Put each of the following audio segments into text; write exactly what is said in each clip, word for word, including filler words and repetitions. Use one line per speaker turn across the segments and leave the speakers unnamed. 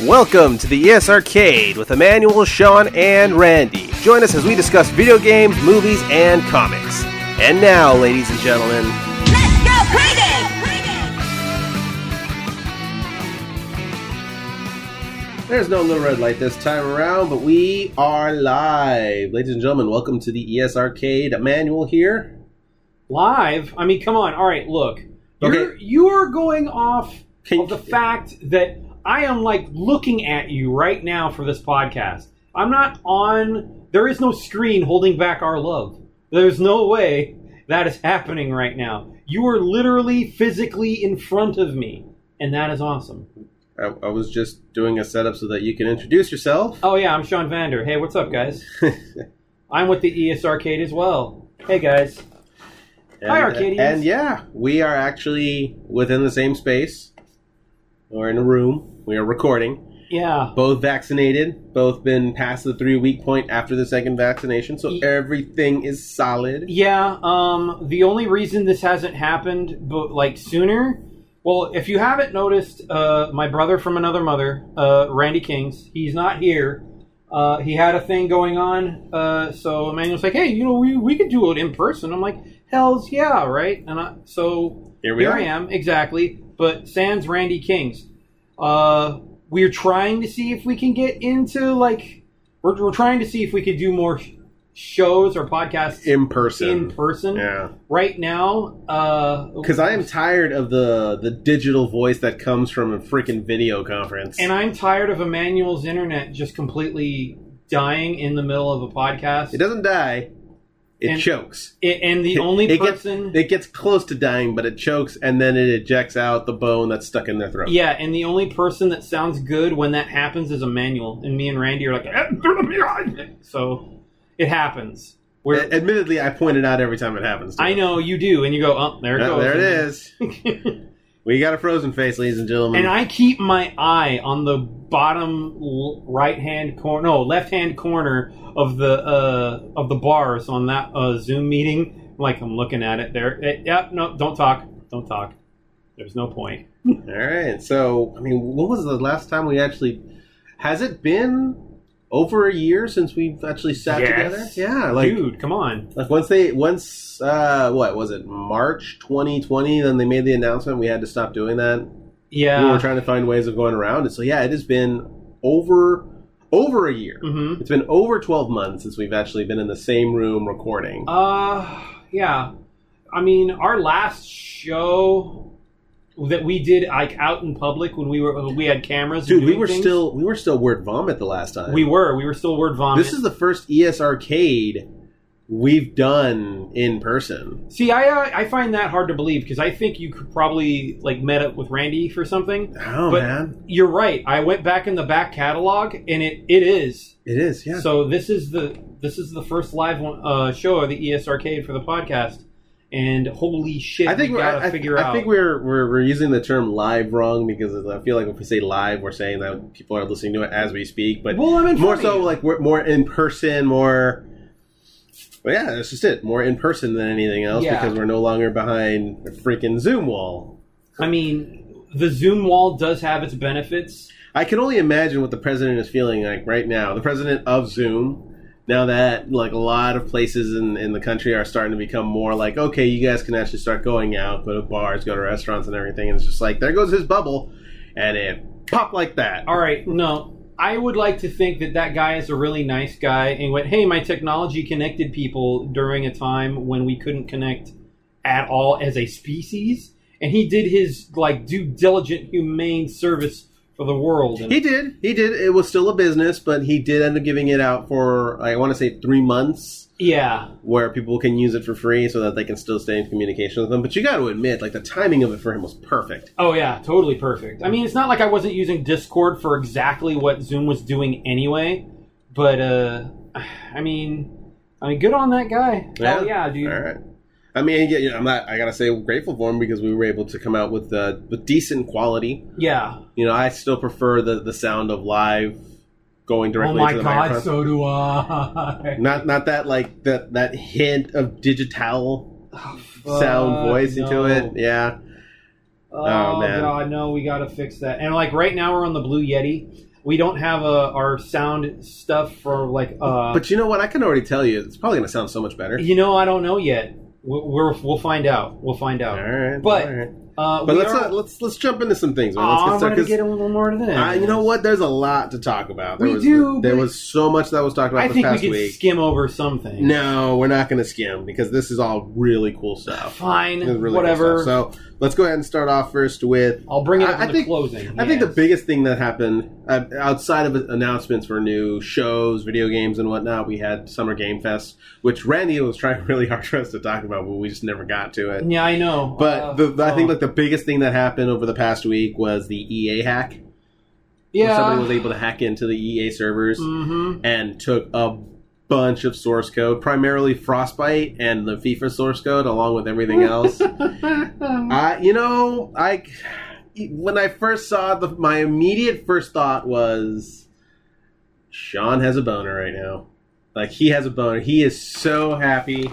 Welcome to the E S Arcade with Emmanuel, Sean, and Randy. Join us as we discuss video games, movies, and comics. And now, ladies and gentlemen,
let's go crazy!
There's no little red light this time around, but we are live. Ladies and gentlemen, welcome to the E S Arcade. Emmanuel here.
Live? I mean, come on. All right, look. You're,
Okay.
you're going off
Can-
of the fact that I am, like, looking at you right now for this podcast. I'm not on... There is no screen holding back our love. There's no way that is happening right now. You are literally physically in front of me, and that is awesome.
I, I was just doing a setup so that you can introduce yourself.
Oh, yeah, I'm Sean Vander. Hey, what's up, guys? I'm with the E S Arcade as well. Hey, guys.
And,
Hi, Arcadians.
And yeah, we are actually within the same space. We're in a room. We are recording.
Yeah.
Both vaccinated. Both been past the three-week point after the second vaccination. So
Ye-
everything is solid.
Yeah, um, the only reason this hasn't happened, but like sooner, well, if you haven't noticed, uh, my brother from another mother, uh, Randy Kings, he's not here. Uh, he had a thing going on, uh, so Emmanuel's like, hey, you know, we, we could do it in person. I'm like, hells yeah, right? And I, so
Here we are.
I am, exactly. But sans Randy Kings. Uh, we're trying to see if we can get into, like, we're, we're trying to see if we could do more sh- shows or podcasts
In person.
in person.
Yeah.
Right now, uh,
Because I am tired of the, the digital voice that comes from a freaking video conference.
and I'm tired of Emmanuel's internet just completely dying in the middle of a podcast.
It doesn't die. It
And-
chokes.
It- and the only
it
person,
Gets, it gets close to dying, but it chokes, and then it ejects out the bone that's stuck in their throat.
yeah, and the only person that sounds good when that happens is Emmanuel. And me and Randy are like, so it happens. We're,
A- Admittedly, I point it out every time it happens. To
I
us.
know you do, and you go, oh, there it
Yeah,
goes.
there it is. We got a frozen face, ladies and gentlemen.
And I keep my eye on the bottom l- right-hand corner, no, left-hand corner of the uh, of the bars on that uh, Zoom meeting. Like, I'm looking at it there. It, yep, no, don't talk. Don't talk. There's no point.
All right. So, I mean, when was the last time we actually... Has it been over a year since we've actually sat
Yes.
together? Yeah. Like,
Dude, come on.
like once they... Once, uh, what was it? March twenty twenty, then they made the announcement we had to stop doing that.
Yeah.
We were trying to find ways of going around it. So, yeah, it has been over... Over a year.
Mm-hmm.
It's been over twelve months since we've actually been in the same room recording.
Uh, yeah. I mean, our last show that we did, like, out in public when we were we had cameras. and
Dude, we
doing
were
things,
still we were still Word Vomit the last time.
We were. We were still Word Vomit.
This is the first E S Arcade we've done in person.
See, I uh, I find that hard to believe because I think you could probably like met up with Randy for something.
Oh
But
man,
you're right. I went back in the back catalog, and it, it is.
it is. Yeah.
So this is the this is the first live one, uh, show of the E S Arcade for the podcast, and holy shit,
I think
we
we're,
gotta
I,
figure
I
out.
think we're, we're we're using the term live wrong because I feel like if we say live, we're saying that people are listening to it as we speak. But
well, I'm in
more
front of
so
you.
like we're more in person, more. Well, yeah, that's just it. More in person than anything else
Yeah.
because we're no longer behind a freaking Zoom wall.
I mean, the Zoom wall does have its benefits.
I can only imagine what the president is feeling like right now. The president of Zoom, now that like a lot of places in, in the country are starting to become more like, okay, you guys can actually start going out, go to bars, go to restaurants and everything. And it's just like, there goes his bubble. And it popped like that.
All right, no. I would like to think that that guy is a really nice guy and went, hey, my technology connected people during a time when we couldn't connect at all as a species. And he did his, like, due diligent, humane service for the world. And
He did. He did. It was still a business, but he did end up giving it out for, I want to say, three months
yeah.
where people can use it for free so that they can still stay in communication with them. But you got to admit, like, the timing of it for him was perfect.
Oh, yeah, totally perfect. I mean, it's not like I wasn't using Discord for exactly what Zoom was doing anyway. But, uh, I mean, I mean, good on that guy. Hell yeah, dude.
All right. I mean, yeah, you know, I'm not. I gotta say, I'm grateful for him because we were able to come out with uh, with decent quality.
Yeah.
You know, I still prefer the, the sound of live going
Oh
directly
my
to the
god,
microphone.
so do I.
Not not that like that that hint of digital
Oh,
sound
fuck,
voice
no.
into it. Yeah.
Oh,
Oh, man.
god, no, we gotta fix that. And like right now we're on the Blue Yeti. We don't have uh, our sound stuff for like. Uh,
But you know what? I can already tell you, it's probably going to sound so much better.
you know, I don't know yet. We're, we're we'll find out. We'll find out.
All right,
But
all right.
uh,
But
we
let's
are,
uh, let's let's jump into some things. Man.
Oh,
Let's
I
get
wanted
started.
to get a little more to this.
Uh, you know what? There's a lot to talk about. There
We
was,
do,
There
but-
was so much that was talked about
I
this
think we
past
could
week.
skim over some things.
No, we're not going to skim because this is all really cool stuff.
Fine,
It's really cool
whatever.
stuff. So let's go ahead and start off first with.
I'll bring it up
I,
in
I
the
think,
closing.
I think the
yes.
biggest thing that happened uh, outside of announcements for new shows, video games, and whatnot, we had Summer Game Fest, which Randy was trying really hard for us to talk about, but we just never got to it.
Yeah, I know.
But
Uh,
the, the- I think
oh.
like the biggest thing that happened over the past week was the E A hack. Where
yeah,
somebody was able to hack into the E A servers
hmm
and took a bunch of source code, primarily Frostbite and the FIFA source code, along with everything else. I, you know, I when I first saw the, my immediate first thought was, Sean has a boner right now. Like he has a boner. He is so happy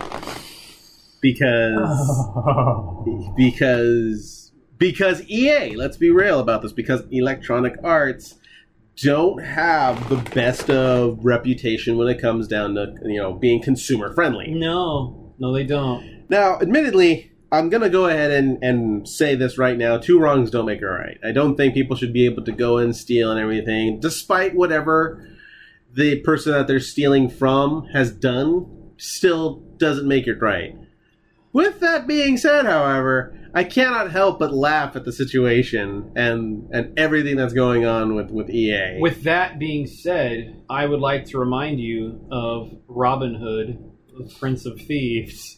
because because because E A. Let's be real about this. Because Electronic Arts don't have the best of reputation when it comes down to, you know, being consumer friendly.
No, no, they don't.
Now, admittedly, I'm going to go ahead and, and say this right now. Two wrongs don't make a right. I don't think people should be able to go and steal and everything, despite whatever the person that they're stealing from has done, still doesn't make it right. With that being said, however, I cannot help but laugh at the situation and, and everything that's going on with, with E A.
With that being said, I would like to remind you of Robin Hood, the Prince of Thieves,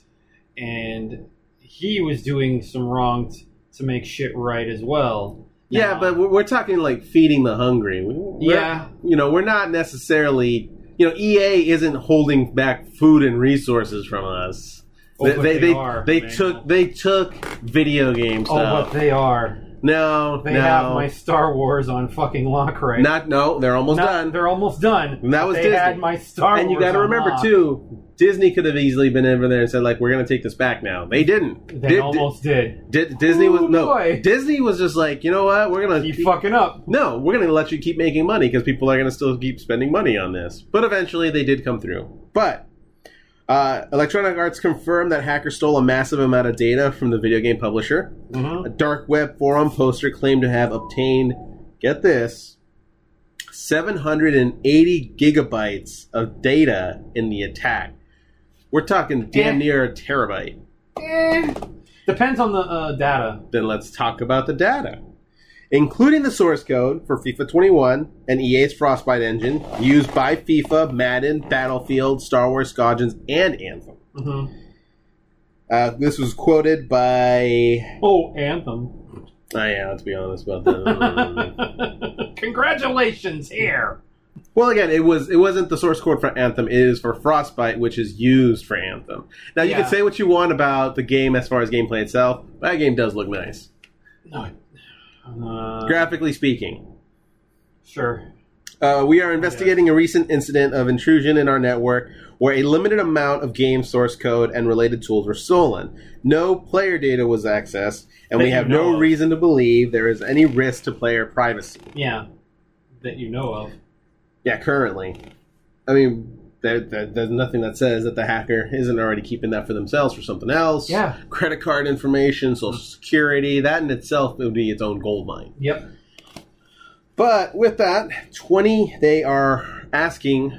and he was doing some wrong t- to make shit right as well.
Yeah,
Now-
but we're, we're talking like feeding the hungry. We're,
Yeah.
You know, we're not necessarily, you know, E A isn't holding back food and resources from us.
Oh,
they
but
they,
they
they,
are,
they
man.
took they took video game
Oh,
stuff.
but they are.
no,
They
no,
have my Star Wars on fucking lock right.
not no. They're almost
Not-
done.
They're almost done.
And that was
they
Disney.
had my Star
and you
Wars
got to
on
remember
lock.
too, Disney could have easily been over there and said like, "We're going to take this back now." They didn't.
They
Di-
almost did.
Di- Di- Disney was
Ooh,
no.
boy.
Disney was just like, you know what? We're going to
Keep fucking up.
No, we're going to let you keep making money because people are going to still keep spending money on this. But eventually they did come through. But uh, Electronic Arts confirmed that hackers stole a massive amount of data from the video game publisher.
Mhm.
A dark web forum poster claimed to have obtained, get this, seven hundred eighty gigabytes of data in the attack. We're talking damn
Eh.
near a terabyte.
Eh, depends on the uh, data.
Then let's talk about the data. Including the source code for FIFA twenty-one and E A's Frostbite engine, used by FIFA, Madden, Battlefield, Star Wars Squadrons, and Anthem.
hmm
Uh, this was quoted by...
Oh, Anthem.
Oh yeah, let's be honest about that.
Congratulations here.
Well, again, it was it wasn't the source code for Anthem. It is for Frostbite, which is used for Anthem. Now, you
Yeah.
can say what you want about the game as far as gameplay itself. But that game does look nice,
No. Uh,
graphically speaking.
sure.
Uh, we are investigating a recent incident of intrusion in our network where a limited amount of game source code and related tools were stolen. No player data was accessed, and
That
we
you
have
know
no
of.
reason to believe there is any risk to player privacy.
Yeah. That you know of.
Yeah, currently. I mean, there, there, there's nothing that says that the hacker isn't already keeping that for themselves for something else.
Yeah.
Credit card information, social security, that in itself would be its own gold mine.
Yep.
But with that, twenty, they are asking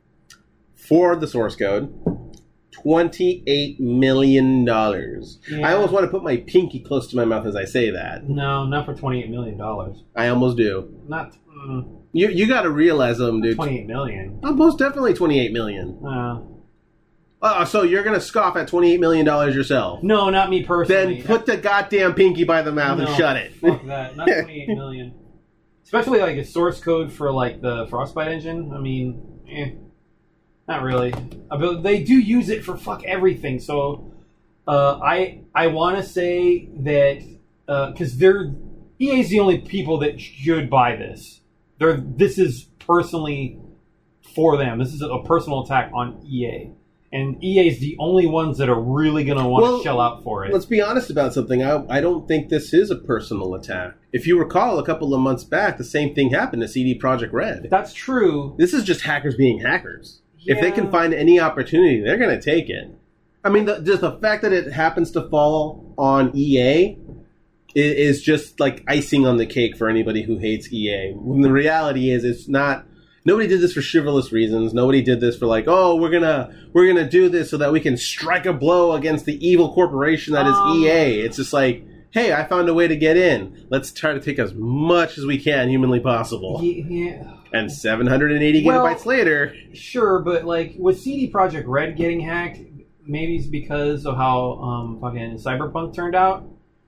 for the source code, twenty-eight million dollars.
Yeah.
I almost want to put my pinky close to my mouth as I say that.
No, not for twenty-eight million dollars.
I almost do.
Not mm,
You you got to realize them, dude.
twenty-eight million.
Oh, most definitely twenty-eight million.
Uh,
Oh, so you're going to scoff at twenty-eight million dollars yourself.
no, not me personally.
Then put the goddamn pinky by the mouth
No,
and shut it.
Fuck that. Not twenty-eight million. Especially like a source code for like the Frostbite engine. I mean, eh, not really. Uh, But they do use it for fuck everything. So uh, I I want to say that because they're E A's the only people that should buy this. They're this is personally for them. This is a personal attack on E A. and E A is the only ones that are really going to want to
Well,
shell out for it.
Let's be honest about something. I, I don't think this is a personal attack. If you recall, a couple of months back, the same thing happened to C D Projekt Red.
That's true.
This is just hackers being hackers. If they
Yeah.
can find any opportunity, they're going to take it. I mean, the, just the fact that it happens to fall on E A is, is just like icing on the cake for anybody who hates E A. When the reality is, it's not. Nobody did this for chivalrous reasons. Nobody did this for like, oh, we're gonna we're gonna do this so that we can strike a blow against the evil corporation that is
Um,
E A. It's just like, hey, I found a way to get in. Let's try to take as much as we can humanly possible.
Ye- Yeah,
And seven hundred eighty
Well-
gigabytes later,
sure, but like with C D Projekt Red getting hacked, maybe it's because of how um, fucking Cyberpunk turned out.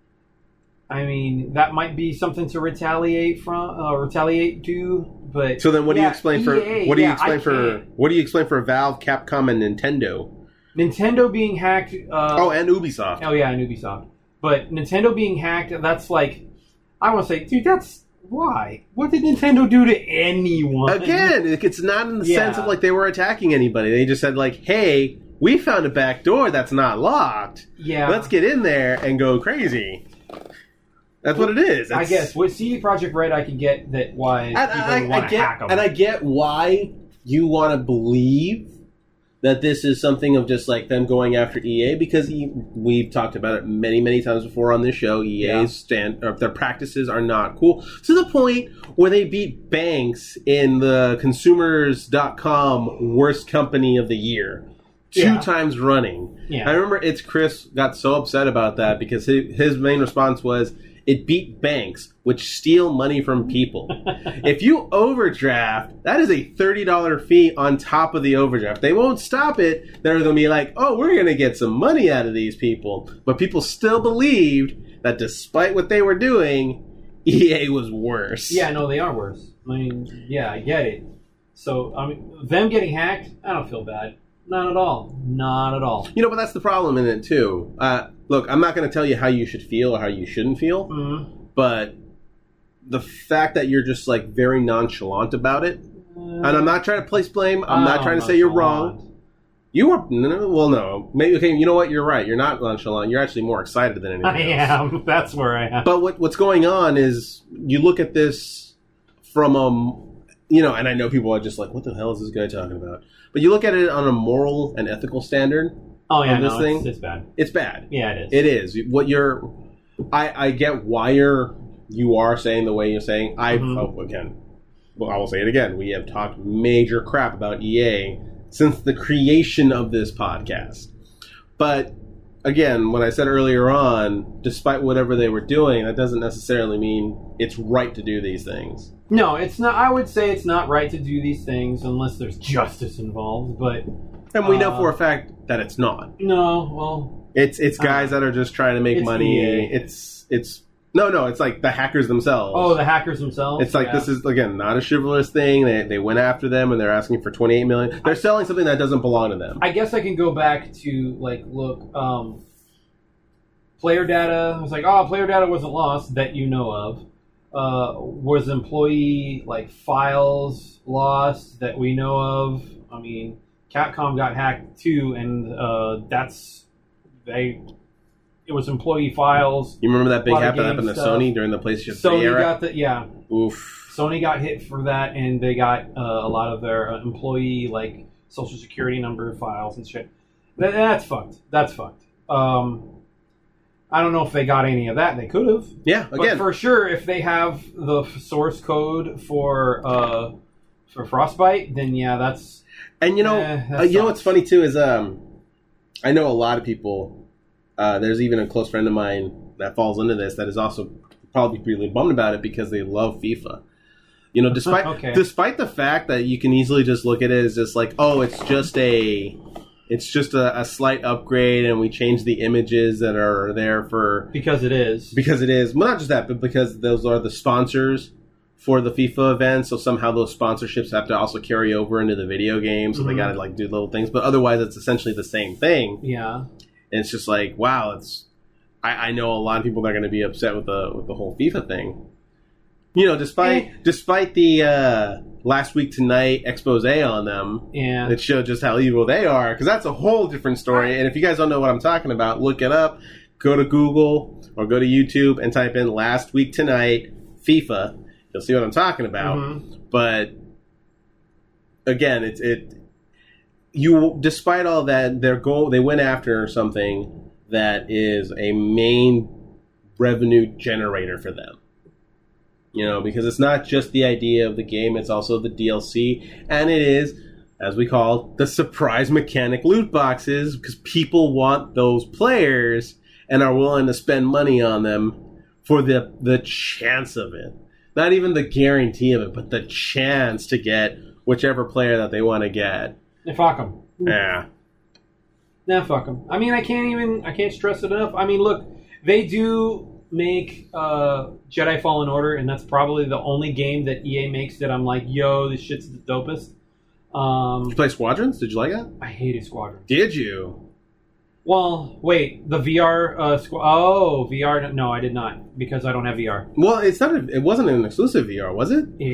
I mean, that might be something to retaliate from, uh, retaliate to. But
so then what do you
yeah,
explain for
E A,
what do you
yeah,
explain
I
for
can't.
what do you explain for Valve, Capcom, and Nintendo?
Nintendo being hacked? Uh,
oh, and Ubisoft.
Oh yeah, and Ubisoft. But Nintendo being hacked, that's like, I want to say, dude, that's why. What did Nintendo do to anyone?
Again, like, it's not in the
Yeah.
sense of like they were attacking anybody. They just said like, hey, we found a back door that's not locked.
Yeah.
Let's get in there and go crazy. That's what it is.
I
It's-
guess with C D Projekt Red, I can get that why
And
people
I, I
want to
get,
hack them.
and I get why you want to believe that this is something of just like them going after E A, because e, we've talked about it many, many times before on this show. E A's
Yeah.
stand, or their practices are not cool to the point where they beat banks in the consumers dot com worst company of the year two
Yeah.
times running.
Yeah.
I remember it's Chris got so upset about that because his, his main response was, it beat banks, which steal money from people. If you overdraft, that is a thirty dollars fee on top of the overdraft. They won't stop it. They're going to be like, oh, we're going to get some money out of these people. But people still believed that despite what they were doing, E A was worse.
Yeah, no, they are worse. I mean, yeah, I get it. So, I mean, them getting hacked, I don't feel bad. Not at all. Not at all.
You know, but that's the problem in it, too. Uh, look, I'm not going to tell you how you should feel or how you shouldn't feel.
Mm-hmm.
But the fact that you're just, like, very nonchalant about it, and I'm not trying to place blame. I'm not
Oh,
trying to say you're
nonchalant.
wrong. You are no, no, well, no. Maybe okay. You know what? You're right. You're not nonchalant. You're actually more excited than anything
I
else.
am. That's where I am.
But what what's going on is you look at this from um, you know, and I know people are just like, what the hell is this guy talking about? But you look at it on a moral and ethical standard.
oh, yeah,
on this
no,
thing?
it's, it's bad.
It's bad.
Yeah, it is.
It is. What you're, I I get why you're you are saying the way you're saying. I
Mhm.
oh, again, well, I will say it again. We have talked major crap about E A since the creation of this podcast. But again, when I said earlier on, despite whatever they were doing, that doesn't necessarily mean it's right to do these things.
No, it's not. I would say it's not right to do these things unless there's justice involved. But
And we know
Uh,
for a fact that it's not.
no, well,
It's it's guys that are just trying to make
It's
money.
E A.
It's it's no no. It's like the hackers themselves.
oh, the hackers themselves.
It's like
yeah.
this is again not a chivalrous thing. They they went after them and they're asking for twenty eight million. They're selling something that doesn't belong to them.
I guess I can go back to like look. Um, player data. I was like, oh, player data wasn't lost that you know of. Uh, was employee like files lost that we know of? I mean, Capcom got hacked too, and uh, that's they. It was employee files.
You remember that big
lot of
happen that
game
happened to
stuff.
Sony during the PlayStation three
Sony
era?
got the yeah.
Oof.
Sony got hit for that, and they got uh, a lot of their uh, employee like social security number files and shit. That, that's fucked. That's fucked. Um, I don't know if they got any of that. They could have.
Yeah.
But
Again,
for sure, if they have the f- source code for uh, for Frostbite, then yeah, that's
and you know,
Eh, that
uh, you know
sucks.
what's funny too is um, I know a lot of people. Uh, there's even a close friend of mine that falls into this that is also probably really bummed about it because they love FIFA. You know, despite
Okay.
despite the fact that you can easily just look at it as just like, oh, it's just a, it's just a, a slight upgrade, and we change the images that are there for
because it is.
because it is well, not just that, but because those are the sponsors for the FIFA event. So somehow those sponsorships have to also carry over into the video game. So they
Mhm.
got to like do little things, but otherwise it's essentially the same thing.
Yeah.
And it's just like, wow, it's. I, I know a lot of people that are going to be upset with the with the whole FIFA thing. You know, despite
Eh.
despite the uh, Last Week Tonight expose on them.
Yeah.
That showed just how evil they are, because that's a whole different story. And if you guys don't know what I'm talking about, look it up. Go to Google or go to YouTube and type in Last Week Tonight FIFA. You'll see what I'm talking about. Mm-hmm. But again, it's it. You, despite all that, their goal, they went after something that is a main revenue generator for them. You know, because it's not just the idea of the game, it's also the D L C, and it is, as we call, the surprise mechanic loot boxes, because people want those players and are willing to spend money on them for the the chance of it. Not even the guarantee of it, but the chance to get whichever player that they want to get.
Yeah, fuck them.
Yeah.
Nah, fuck them. I mean, I can't even, I can't stress it enough. I mean, look, they do make uh, Jedi Fallen Order, and that's probably the only game that E A makes that I'm like, yo, this shit's the dopest. Um,
Did you play Squadrons? Did you like it?
I hated Squadrons.
Did you?
Well, wait, the V R, uh, squ- oh, V R, no, I did not, because I don't have V R.
Well, it's not. A, it wasn't an exclusive V R, was it?
Uh,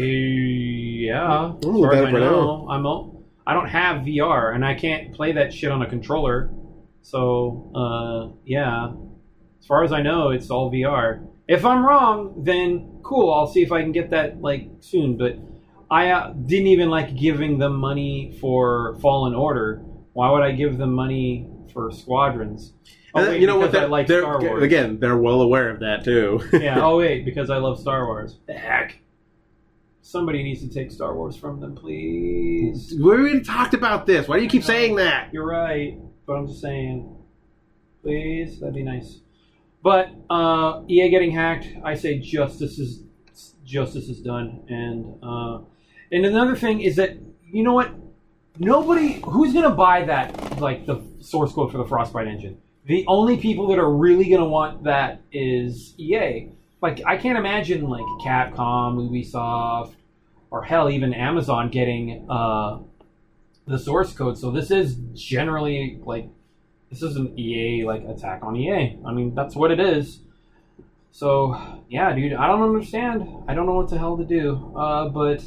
yeah, as
Ooh,
far as I
right
know, I'm a, I don't have V R, and I can't play that shit on a controller. So, uh, yeah, as far as I know, it's all V R. If I'm wrong, then cool, I'll see if I can get that, like, soon, but I uh, didn't even like giving them money for Fallen Order. Why would I give them money for Squadrons? Oh, wait,
you know what?
I like Star Wars.
Again, they're well aware of that too.
Yeah. Oh wait, because I love Star Wars. Heck. Somebody needs to take Star Wars from them, please.
We already talked about this. Why do you keep saying that?
You're right, but I'm just saying, please, that'd be nice. But uh, E A getting hacked, I say justice is justice is done. And uh, and another thing is that, you know what? Nobody who's gonna buy that, like the source code for the Frostbite engine. The only people that are really gonna want that is E A. Like, I can't imagine like Capcom, Ubisoft, or hell, even Amazon getting uh, the source code. So this is generally like, this is an E A like attack on E A. I mean, that's what it is. So yeah, dude, I don't understand. I don't know what the hell to do. Uh, but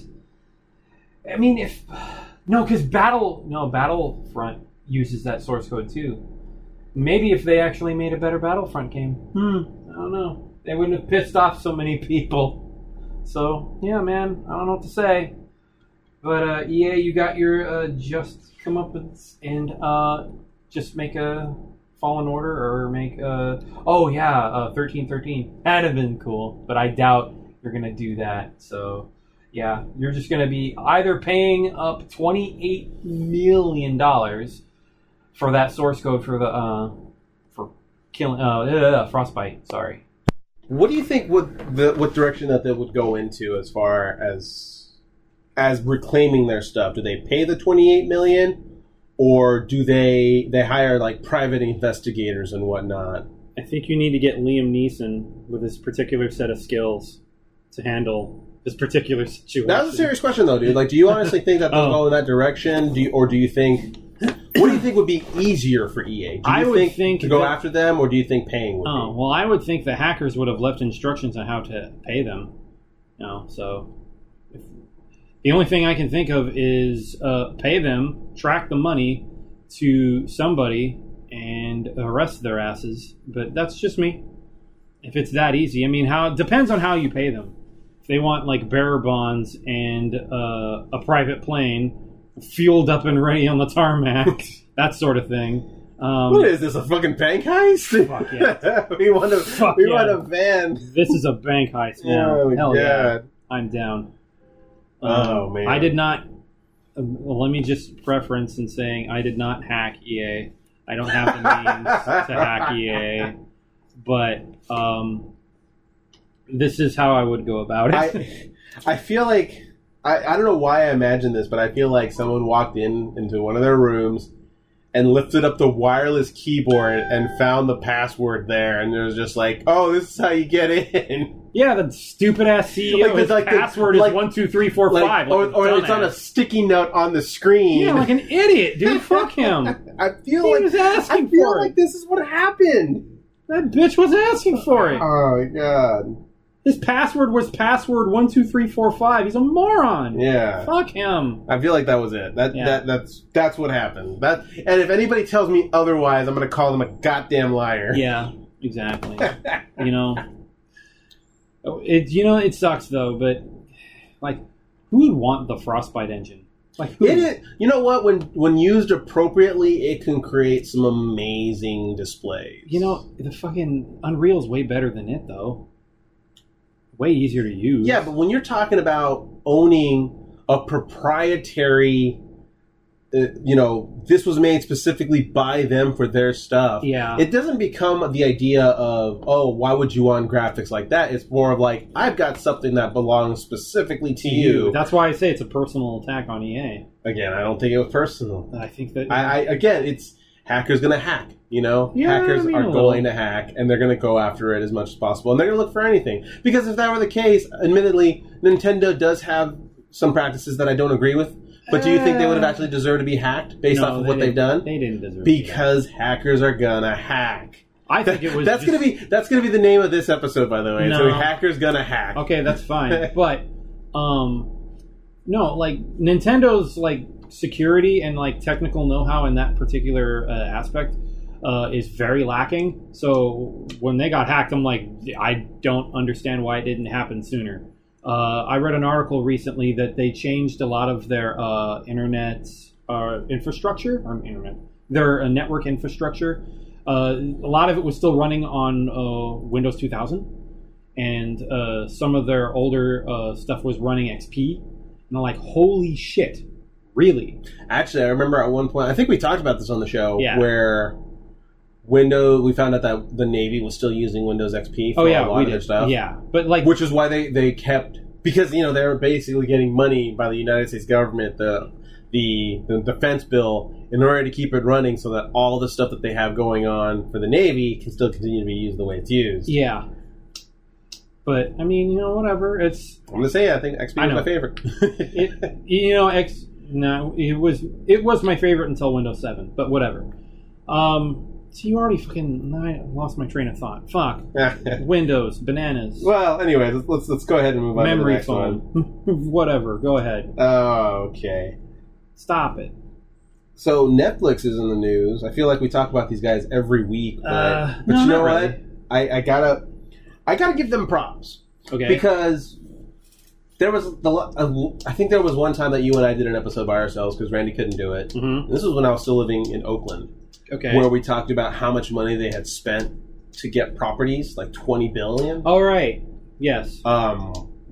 I mean, if no, because Battle no Battlefront uses that source code too. Maybe if they actually made a better Battlefront game, hmm, I don't know. They wouldn't have pissed off so many people. So, yeah, man, I don't know what to say. But, uh, E A, you got your uh, just comeuppance and uh, just make a Fallen Order or make a... Oh, yeah, uh, thirteen thirteen. That'd have been cool, but I doubt you're going to do that. So, yeah, you're just going to be either paying up twenty-eight million dollars for that source code for the... Uh, for killing... Uh, uh, Frostbite, sorry.
What do you think would the what direction that they would go into as far as as reclaiming their stuff? Do they pay the twenty-eight million, or do they they hire like private investigators and whatnot?
I think you need to get Liam Neeson with this particular set of skills to handle this particular situation.
That was a serious question, though, dude. Like, do you honestly think that they'll
Oh.
go in that direction? Do you, or do you think? What do you think would be easier for E A? Do you
I would think
to go
that-
after them, or do you think paying would
Oh,
be?
well, I would think the hackers would have left instructions on how to pay them. You know, so if, the only thing I can think of is uh, pay them, track the money to somebody, and arrest their asses. But that's just me. If it's that easy, I mean, how it depends on how you pay them. If they want like bearer bonds and uh, a private plane fueled up and ready on the tarmac, that sort of thing. Um,
What is this, a fucking bank heist?
Fuck yeah.
we want a
Fuck
we
yeah.
want a van.
This is a bank heist now.
Oh my
Hell yeah,
God.
I'm down.
Oh,
Um,
man.
I did not. Um, well, let me just preference in saying I did not hack E A. I don't have the means to hack E A, but um, this is how I would go about it.
I I feel like I, I don't know why I imagine this, but I feel like someone walked in into one of their rooms and lifted up the wireless keyboard and found the password there, and it was just like, oh, this is how you get in.
Yeah, the stupid ass C E O.
Like
his
the- like the-
password
like-
is one two three four
Like,
five.
or or it's on a sticky note on the screen.
Yeah, like an idiot, dude. Fuck him.
I feel
He
like
was asking
I feel
for
like
it.
this is what happened.
That bitch was asking for it.
Oh my God.
His password was password one two three four five. He's a moron.
Yeah.
Fuck him.
I feel like that was it. That
Yeah.
that that's that's what happened. That and if anybody tells me otherwise, I'm gonna call them a goddamn liar.
Yeah, exactly. You know, it you know it sucks though, but like, who would want the Frostbite engine? Like, who?
It is, you know what? When when used appropriately, it can create some amazing displays.
You know, the fucking Unreal's way better than it though. Way easier to use.
Yeah, but when you're talking about owning a proprietary, uh, you know, this was made specifically by them for their stuff.
Yeah.
It doesn't become the idea of, oh, why would you want graphics like that? It's more of like, I've got something that belongs specifically to you.
That's why I say it's a personal attack on E A.
Again, I don't think it was personal.
I think that
I, I again, it's hackers going to hack. You know,
Yeah,
hackers
I mean,
are
a
going
little.
to hack, and they're going to go after it as much as possible, and they're going to look for anything. Because if that were the case, admittedly, Nintendo does have some practices that I don't agree with. But do you think they would have actually deserved to be hacked based
No,
off of
they
what they've
didn't-
done?
They didn't deserve it.
Because hackers are gonna hack.
I think it was.
that's
just-
gonna be that's gonna be the name of this episode, by the way.
No.
So hackers gonna hack.
Okay, that's fine. But um no, like Nintendo's like security and like technical know-how in that particular uh, aspect uh, is very lacking. So when they got hacked, I'm like, I don't understand why it didn't happen sooner. Uh, I read an article recently that they changed a lot of their uh, internet uh, infrastructure, or internet, their uh, network infrastructure. Uh, a lot of it was still running on uh, Windows two thousand. And uh, some of their older uh, stuff was running X P. And I'm like, holy shit, really?
Actually, I remember at one point, I think we talked about this on the show,
Yeah.
where Windows, we found out that the Navy was still using Windows X P for
Oh, yeah,
a lot
we
of their
did.
stuff.
Yeah, but like,
Which is why they, they kept, because, you know, they were basically getting money by the United States government, the, the the defense bill, in order to keep it running so that all the stuff that they have going on for the Navy can still continue to be used the way it's used.
yeah. But, I mean, you know, whatever. It's,
I'm going to say, I think X P
I
is
know.
my favorite.
it, you know, X, no, it was, it was my favorite until Windows seven, but whatever. Um, so you already fucking, I lost my train of thought. Fuck. Windows, bananas.
Well, anyway, let's, let's let's go ahead and move on to the
Memory
next one.
foam. Whatever, go ahead.
Oh, okay.
Stop it.
So Netflix is in the news. I feel like we talk about these guys every week, but,
Uh,
but
no,
you know
not
what?
really.
I, I gotta I gotta give them props
Okay.
because there was the uh, I think there was one time that you and I did an episode by ourselves because Randy couldn't do it.
Mhm.
This was when I was still living in Oakland,
Okay.
where we talked about how much money they had spent to get properties, like twenty billion.
All right. Yes.
Um,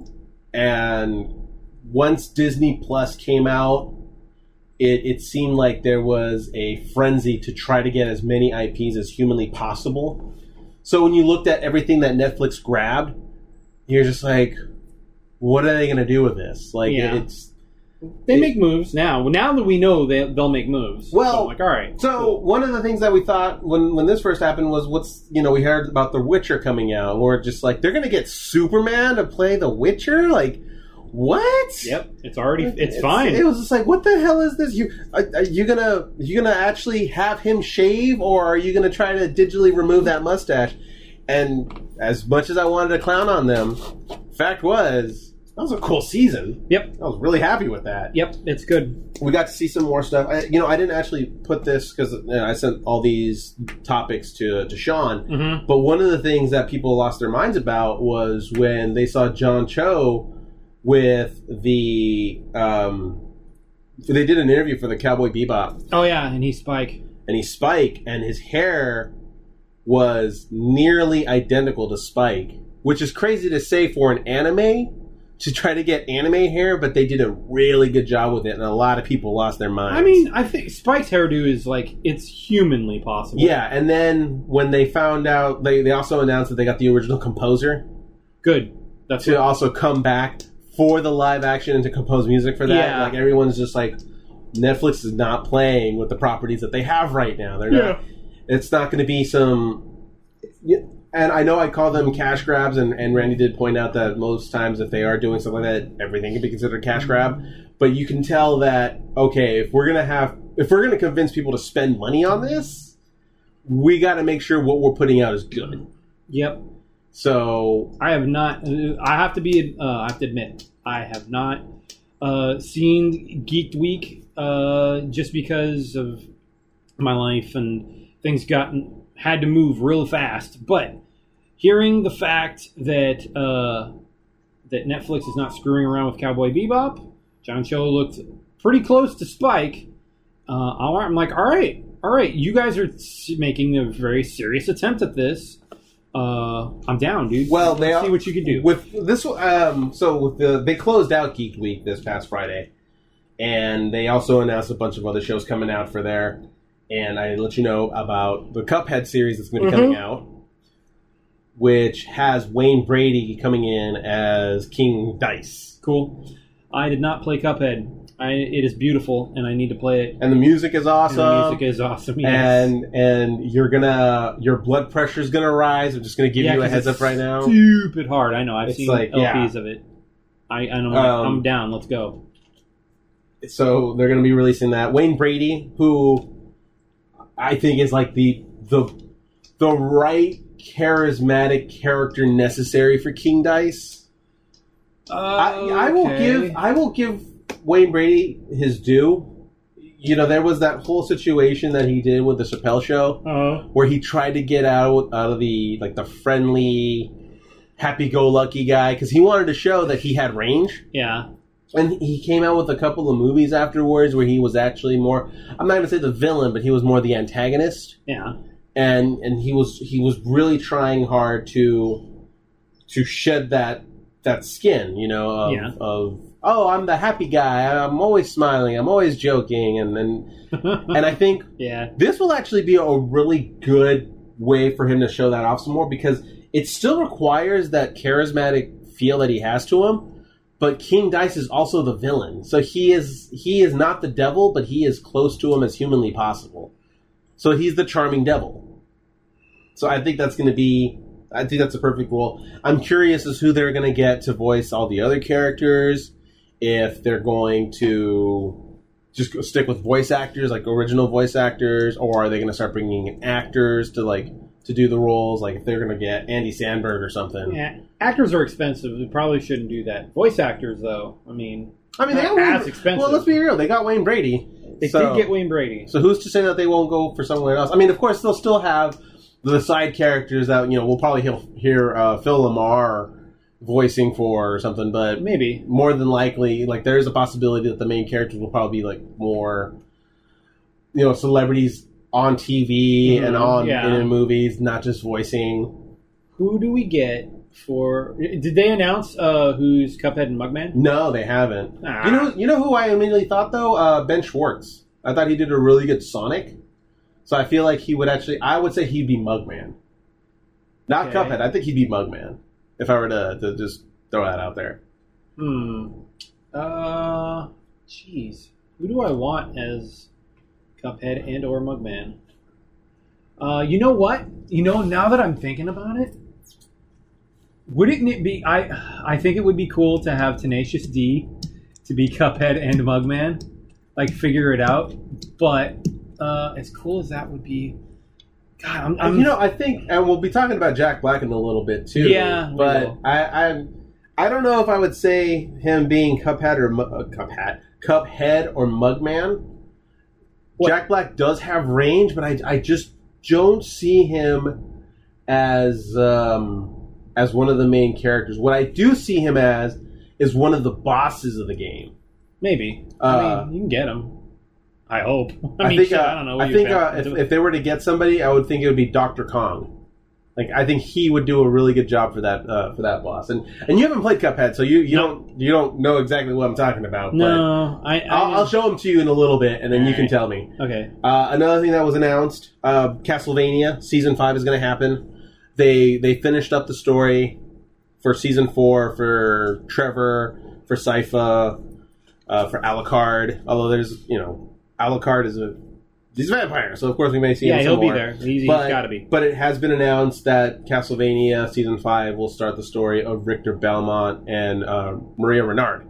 and once Disney Plus came out, it, it seemed like there was a frenzy to try to get as many I Ps as humanly possible. So when you looked at everything that Netflix grabbed, you're just like, what are they going to do with this? Like,
Yeah.
it's...
They
it-
make moves now. Now that we know they, they'll make moves.
Well,
so I'm like, all right.
So
cool.
one of the things that we thought when, when this first happened was what's, you know, we heard about The Witcher coming out. We're just like, they're going to get Superman to play The Witcher? Like, what?
Yep. It's already. It's, fine.
It was just like, what the hell is this? You are, are you gonna you gonna actually have him shave, or are you gonna try to digitally remove that mustache? And as much as I wanted to clown on them, fact was that was a cool season.
Yep.
I was really happy with that.
Yep. It's good.
We got to see some more stuff. I, you know, I didn't actually put this because you know, I sent all these topics to to Sean.
Mm-hmm.
But one of the things that people lost their minds about was when they saw John Cho with the um, they did an interview for the Cowboy Bebop,
Oh yeah, and he's Spike.
and he's Spike, and his hair was nearly identical to Spike, which is crazy to say for an anime to try to get anime hair, but they did a really good job with it, and a lot of people lost their minds.
I mean, I think Spike's hairdo is like it's humanly possible.
yeah, and then when they found out, they, they also announced that they got the original composer
Good. That's
to
what,
also come back for the live action and to compose music for that.
Yeah.
Like, everyone's just like, Netflix is not playing with the properties that they have right now. They're not. It's not going to be some. And I know I call them cash grabs, and, and Randy did point out that most times if they are doing something like that, everything can be considered a cash grab. But you can tell that, okay, if we're gonna have, if we're gonna convince people to spend money on this, we got to make sure what we're putting out is good.
Yep.
So
I have not. I have to be. Uh, I have to admit, I have not uh, seen Geek Week uh, just because of my life and things gotten had to move real fast. But hearing the fact that uh, that Netflix is not screwing around with Cowboy Bebop, John Cho looked pretty close to Spike. Uh, I'm like, all right, all right, you guys are making a very serious attempt at this. Uh, I'm down, dude.
Well, they
see what you can do
with this. Um, so with the they closed out Geek Week this past Friday, and they also announced a bunch of other shows coming out for there. And I let you know about the Cuphead series that's going to be mm-hmm. coming out, which has Wayne Brady coming in as King Dice.
Cool. I did not play Cuphead. I, it is beautiful, and I need to play it.
And the music is awesome.
And the music is awesome. Yes.
And and you're gonna your blood pressure is gonna rise. I'm just gonna give
yeah,
you a heads up right now.
Stupid hard. I know. I've
it's
seen
like,
L Ps
yeah.
of it. I and I'm,
um,
I'm down. Let's go.
So they're gonna be releasing that. Wayne Brady, who I think is like the the the right charismatic character necessary for King Dice.
Uh,
I, I will
okay.
give I will give Wayne Brady his due. You know, there was that whole situation that he did with the Chappelle Show,
uh-huh.
where he tried to get out out of the like the friendly, happy-go-lucky guy because he wanted to show that he had range.
Yeah,
and he came out with a couple of movies afterwards where he was actually more. I'm not going to say the villain, but he was more the antagonist.
Yeah,
and and he was he was really trying hard to to shed that. that skin, you know, of,
yeah.
of, oh, I'm the happy guy. I'm always smiling. I'm always joking. And and, and I think
yeah.
this will actually be a really good way for him to show that off some more because it still requires that charismatic feel that he has to him. But King Dice is also the villain. So he is he is not the devil, but he is close to him as humanly possible. So he's the charming devil. So I think that's going to be... I think that's a perfect role. I'm curious as who they're going to get to voice all the other characters. If they're going to just stick with voice actors, like original voice actors, or are they going to start bringing in actors to like to do the roles? Like if they're going to get Andy Samberg or something.
Yeah, actors are expensive. We probably shouldn't do that. Voice actors, though, I mean,
I mean, they got
as
Wayne,
expensive.
Well, let's be real. They got Wayne Brady.
They
so,
did get Wayne Brady.
So who's to say that they won't go for someone else? I mean, of course, they'll still have the side characters that, you know, we'll probably hear, hear uh, Phil Lamar voicing for or something, but
maybe
more than likely, like, there is a possibility that the main characters will probably be, like, more, you know, celebrities on T V mm-hmm. and on
yeah.
in movies, not just voicing.
Who do we get for... Did they announce uh, who's Cuphead and Mugman?
No, they haven't.
Ah.
You know you know who I immediately thought, though? Uh, Ben Schwartz. I thought he did a really good Sonic. So I feel like he would actually... I would say he'd be Mugman. Not
okay.
Cuphead. I think he'd be Mugman. If I were to, to just throw that out there.
Hmm. Uh... Jeez. Who do I want as Cuphead and or Mugman? Uh, you know what? You know, now that I'm thinking about it, wouldn't it be... I I think it would be cool to have Tenacious D to be Cuphead and Mugman. Like, figure it out. But... Uh, as cool as that would be, God, I'm, I'm,
you know, I think, and we'll be talking about Jack Black in a little bit too.
Yeah,
but I, I, I don't know if I would say him being Cuphead or uh, Cuphead, Cuphead or Mugman. What? Jack Black does have range, but I, I just don't see him as um, as one of the main characters. What I do see him as is one of the bosses of the game.
Maybe.
Uh,
I mean, you can get him. I hope. I,
I
mean,
think,
shit,
uh,
I don't know.
I think uh, if, if they were to get somebody, I would think it would be Doctor Kong. Like, I think he would do a really good job for that uh, for that boss. And and you haven't played Cuphead, so you, you
no.
don't you don't know exactly what I'm talking about.
No,
but
I, I
I'll, I'll show them to you in a little bit, and then
All
you can
right.
tell me.
Okay.
Uh, another thing that was announced: uh, Castlevania season five is going to happen. They they finished up the story for season four for Trevor, for Sypha, uh, for Alucard. Although there's you know. Alucard is a he's a vampire, so of course we may see
yeah,
him some
he'll be
more.
there. He's,
but,
he's got to be.
But it has been announced that Castlevania Season five will start the story of Richter Belmont and uh, Maria Renard.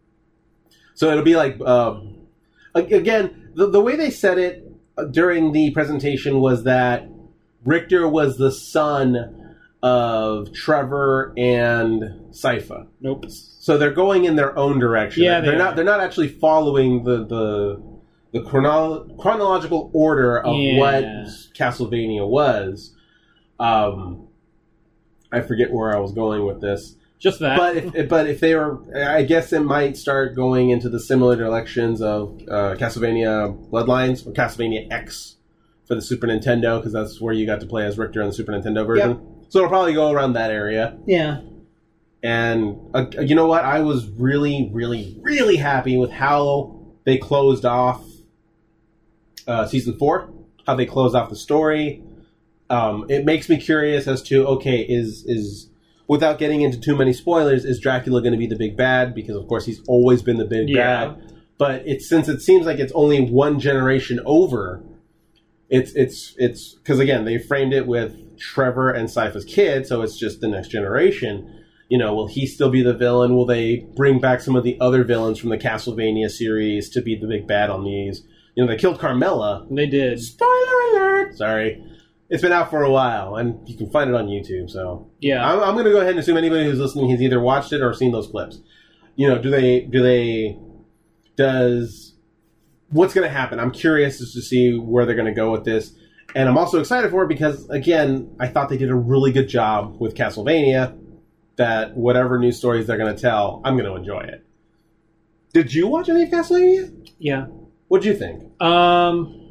So it'll be like... Um, again, the, the way they said it during the presentation was that Richter was the son of Trevor and Sypha.
Nope.
So they're going in their own direction.
Yeah, they
they're
are.
not. They're not actually following the the the chrono- chronological order of
Yeah.
what Castlevania was. Um, I forget where I was going with this.
Just that.
But if but if they were, I guess it might start going into the similar directions of uh, Castlevania Bloodlines or Castlevania X for the Super Nintendo, because that's where you got to play as Richter on the Super Nintendo version.
Yep.
So it'll probably go around that area.
yeah.
And uh, you know what? I was really, really, really happy with how they closed off uh, season four. How they closed off the story. Um, it makes me curious as to okay, is is without getting into too many spoilers, is Dracula going to be the big bad? Because of course he's always been the big
Yeah.
bad. But it's since it seems like it's only one generation over. It's it's it's because again they framed it with Trevor and Sypha's kid, so it's just the next generation. You know, will he still be the villain? Will they bring back some of the other villains from the Castlevania series to be the big bad on these? You know, they killed Carmella.
They did.
Spoiler alert! Sorry. It's been out for a while, and you can find it on YouTube, so...
Yeah.
I'm, I'm going to go ahead and assume anybody who's listening has either watched it or seen those clips. You know, do they... Do they... Does... What's going to happen? I'm curious as to see where they're going to go with this. And I'm also excited for it because, again, I thought they did a really good job with Castlevania, that whatever new stories they're going to tell, I'm going to enjoy it. Did you watch any of Castlevania?
Yeah.
What'd you think?
Um,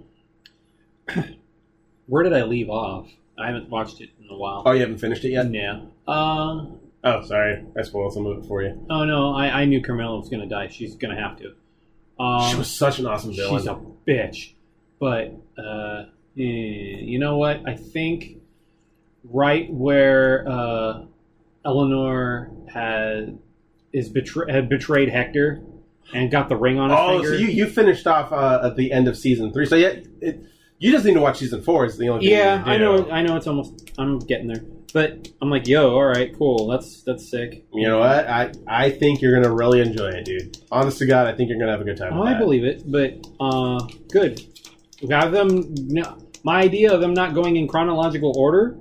where did I leave off? I haven't watched it in a while.
Oh, you haven't finished it yet?
Yeah. Uh,
Oh, sorry. I spoiled some of it for you.
oh, no. I, I knew Carmella was going to die. She's going to have to. Um,
She was such an awesome villain.
She's a bitch. But, uh, eh, you know what? I think right where uh, Eleanor had, is betray, had betrayed Hector and got the ring on his
Oh,
finger.
so you, you finished off uh, at the end of season three. So yeah, it, you just need to watch season four. Is the only thing
Yeah,
you
I
do.
know. I know. It's almost. I'm getting there, but I'm like, yo, all right, cool. That's that's sick.
You know what? I, I think you're gonna really enjoy it, dude. Honest to God, I think you're gonna have a good time.
Oh,
with
I
that.
believe it, but uh, good. Have them. No, my idea of them not going in chronological order.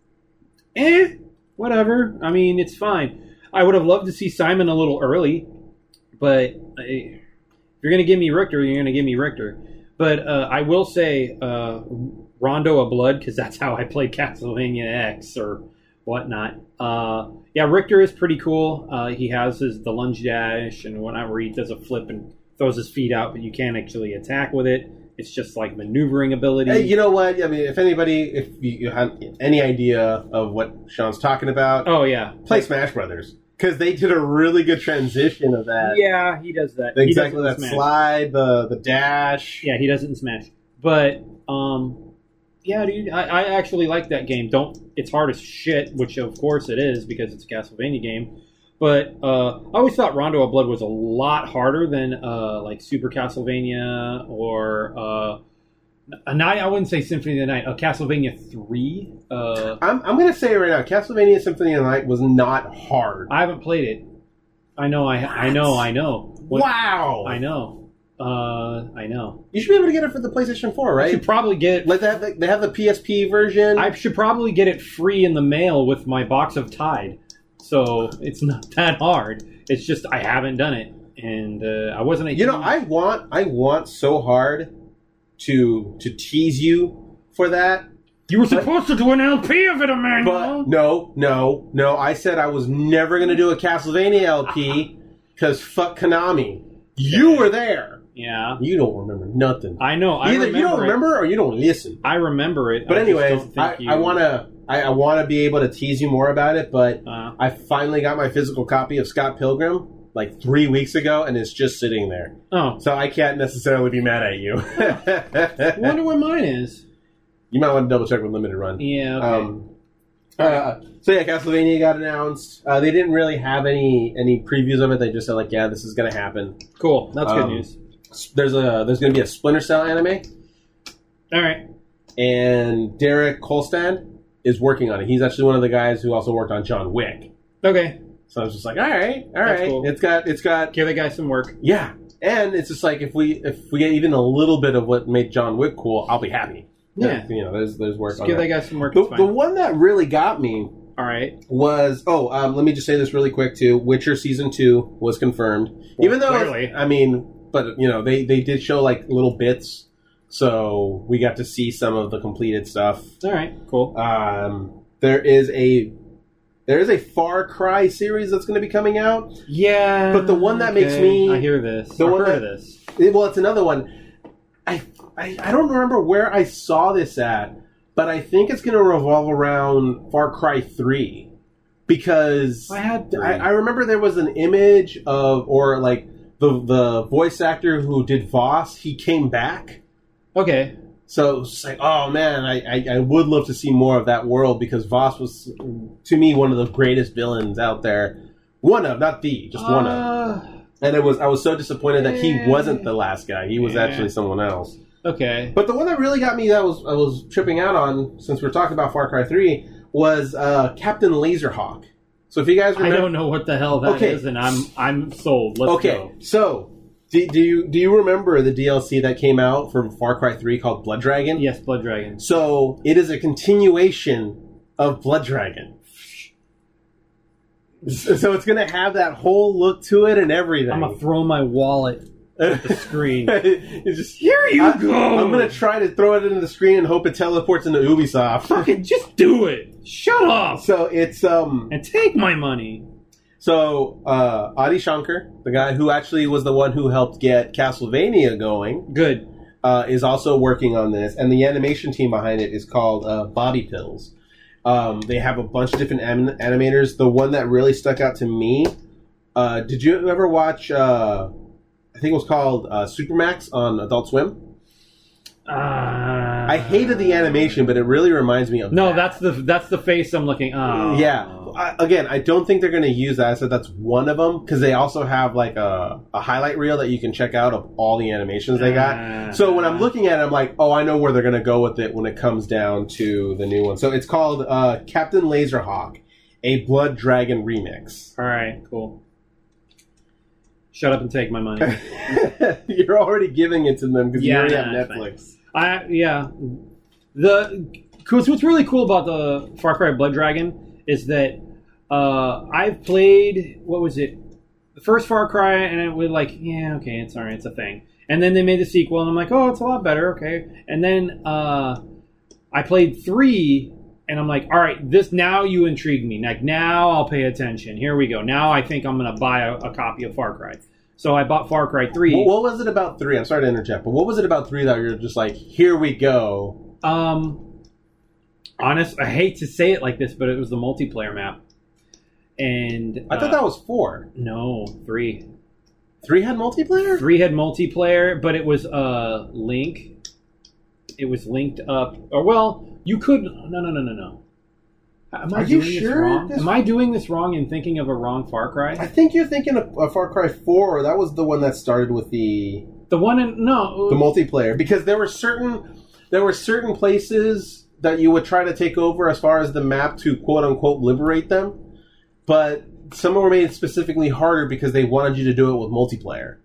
Eh, whatever. I mean, it's fine. I would have loved to see Simon a little early, but I, if you're gonna give me Richter, you're gonna give me Richter. But uh, I will say uh, Rondo of Blood, because that's how I played Castlevania X or whatnot. Uh, yeah, Richter is pretty cool. Uh, he has his the lunge dash and whatnot, where he does a flip and throws his feet out, but you can't actually attack with it. It's just like maneuvering ability.
Hey, you know what? I mean, if anybody, if you, you have any idea of what Sean's talking about,
oh yeah,
play Smash Brothers because they did a really good transition of that.
yeah, he does that.
exactly
he does it in
that
Smash.
slide, the the dash.
Yeah, he does it in Smash. But um, yeah, dude, I, I actually like that game. Don't it's hard as shit, which of course it is because it's a Castlevania game. But uh, I always thought Rondo of Blood was a lot harder than uh, like Super Castlevania or uh, a night. I wouldn't say Symphony of the Night. A Castlevania three. Uh,
I'm I'm gonna say right now, Castlevania Symphony of the Night was not hard.
I haven't played it. I know. I I know. I know. What-
Wow!
I know. Uh, I know.
You should be able to get it for the PlayStation four,
I
right?
should probably get.
Like that, they have the P S P version.
I should probably get it free in the mail with my box of Tide. So it's not that hard. It's just I haven't done it, and uh, I wasn't. A
you know, I want, I want so hard to to tease you for that.
you were supposed to do an L P of it, Emmanuel.
But no, no, no. I said I was never going to do a Castlevania L P because fuck Konami. You were there.
Yeah,
You don't remember nothing.
I know. I
Either
remember
you don't
it.
remember or you don't listen.
I remember it.
But
I just
anyways,
don't think
I,
you,
I want to I, I want to be able to tease you more about it. But
Uh,
I finally got my physical copy of Scott Pilgrim like three weeks ago, and it's just sitting there.
oh,
So I can't necessarily be mad at you.
I wonder where mine is.
You might want to double check with Limited Run.
Yeah. Okay.
Um, uh, so yeah, Castlevania got announced. Uh, they didn't really have any any previews of it. They just said like, yeah, this is going to happen.
cool. That's
um,
good news.
There's a there's going to be a Splinter Cell anime,
All right.
and Derek Kolstad is working on it. He's actually one of the guys who also worked on John Wick.
Okay.
So I was just like, all right, all
That's
right.
cool.
It's got it's got
Give the guy some work.
yeah, and it's just like if we if we get even a little bit of what made John Wick cool, I'll be happy.
Yeah.
you know, there's there's work
Just
on
give
that.
that guy some work.
The,
It's fine.
the one that really got me
All right.
was oh um, let me just say this really quick too. Witcher season two was confirmed,
Well,
even though
clearly.
I mean, but you know they they did show like little bits, so we got to see some of the completed stuff.
All right. Cool.
Um, there is a there is a Far Cry series that's going to be coming out.
Yeah.
But the one that makes
okay,
me-
I hear this.
the
I've
one
heard
that-
of this.
It- well, it's another one. I, I I don't remember where I saw this at, but I think it's going to revolve around Far Cry three because
I had three.
I, I remember there was an image of or like the the voice actor who did Voss. He came back.
Okay.
So it's like, oh man, I, I, I would love to see more of that world because Voss was, to me, one of the greatest villains out there. One of, not the, just one of.
Uh,
And it was I was so disappointed that he
eh.
wasn't the last guy. He was
Yeah.
actually someone else.
Okay.
But the one that really got me that was I was tripping out on, since we're talking about Far Cry three, was uh, Captain Laserhawk. So if you guys
I
remember,
don't know what the hell that is,
Okay.
and I'm I'm sold. Let's
okay,
go.
so do, do you do you remember the D L C that came out for Far Cry three called Blood Dragon?
Yes, Blood Dragon.
So it is a continuation of Blood Dragon. So it's going to have that whole look to it and everything.
I'm gonna throw my wallet at the screen.
It's just,
Here you
I,
go.
I'm going to try to throw it into the screen and hope it teleports into Ubisoft.
Fucking just do it. Shut up
So it's um.
and take my money.
So uh, Adi Shankar, the guy who actually was the one who helped get Castlevania going,
Good.
uh, is also working on this, and the animation team behind it is called uh, Bobby Pills. Um, they have a bunch of different anim- animators. The one that really stuck out to me, uh, did you ever watch, uh, I think it was called uh, Supermax on Adult Swim?
Uh,
I hated the animation, but it really reminds me of
No,
that.
that's the that's the face I'm looking. Oh.
Yeah. I, again, I don't think they're going to use that. I said that's one of them, because they also have like a, a highlight reel that you can check out of all the animations they got.
Uh,
So when I'm looking at it, I'm like, oh, I know where they're going to go with it when it comes down to the new one. So it's called uh, Captain Laserhawk, a Blood Dragon remix.
All right, cool. Shut up and take my money.
You're already giving it to them because you
Yeah,
already have
nah,
Netflix.
I yeah. The cause what's really cool about the Far Cry Blood Dragon is that uh, I've played what was it the first Far Cry and it was like yeah okay it's alright it's a thing, and then they made the sequel and I'm like oh it's a lot better okay, and then uh, I played three and I'm like all right this now you intrigue me, like now I'll pay attention, here we go, now I think I'm gonna buy a, a copy of Far Cry. So I bought Far Cry three.
What, what was it about three? I'm sorry to interject, but what was it about three that you're just like, here we go?
Um, honest, I hate to say it like this, but it was the multiplayer map. And
I thought
uh,
that was four.
no three.
Three had multiplayer?
Three had multiplayer, but it was uh link. It was linked up, or well, you could. No, no, no, no, no. Am I
Are you
doing this
sure
wrong?
this-
Am I doing this wrong and thinking of a wrong Far Cry?
I think you're thinking of, of Far Cry four. That was the one that started with the
The one in no.
the multiplayer, because there were certain there were certain places that you would try to take over as far as the map to quote unquote liberate them, but some were made specifically harder because they wanted you to do it with multiplayer.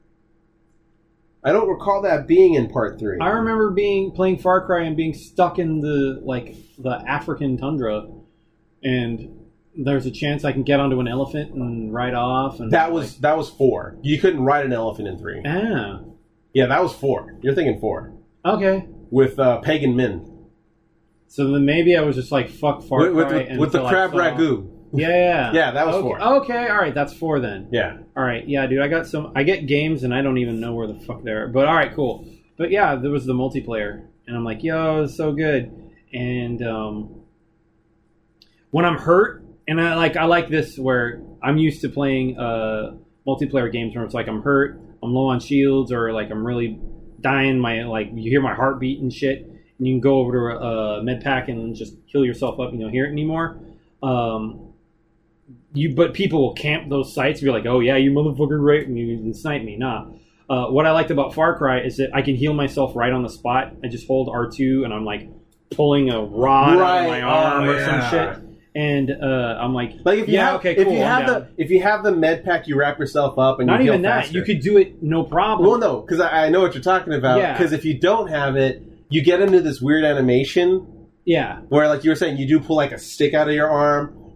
I don't recall that being in part three.
I remember being playing Far Cry and being stuck in the like the African tundra, and there's a chance I can get onto an elephant and ride off. And
that was that was four. You couldn't ride an elephant in three.
like, ah
Yeah, that was four. You're thinking four
okay.
with uh, Pagan Min
So then maybe I was just like fuck Far
with, with,
Cry
with, with the
until I
crab
saw-
ragu.
Yeah, yeah,
Yeah, that was
okay.
four.
Okay, all right, that's four then.
Yeah.
All right, yeah, dude, I got some. I get games and I don't even know where the fuck they're. But all right, cool. But yeah, there was the multiplayer, and I'm like, yo, it's so good. And um, when I'm hurt, and I like, I like this where I'm used to playing uh, multiplayer games where it's like I'm hurt, I'm low on shields, or like I'm really dying. My like you hear my heartbeat and shit, and you can go over to a, a med pack and just heal yourself up. You don't hear it anymore. Um, You, but people will camp those sites and be like, "Oh yeah, you motherfucker, right?" And you can snipe me. Nah. Uh, what I liked about Far Cry is that I can heal myself right on the spot. I just hold R two and I'm like pulling a rod out
Right.
of my arm
Oh,
or
yeah.
some shit, and uh, I'm like,
Like if you
"Yeah,
have,
okay,
if
cool."
you
I'm
have
down.
the if you have the med pack, you wrap yourself up and
Not
you
even
heal
that,
faster.
you could do it no problem.
Well, no, because I, I know what you're talking about.
Yeah.
Because if you don't have it, you get into this weird animation
Yeah,
where, like you were saying, you do pull like a stick out of your arm,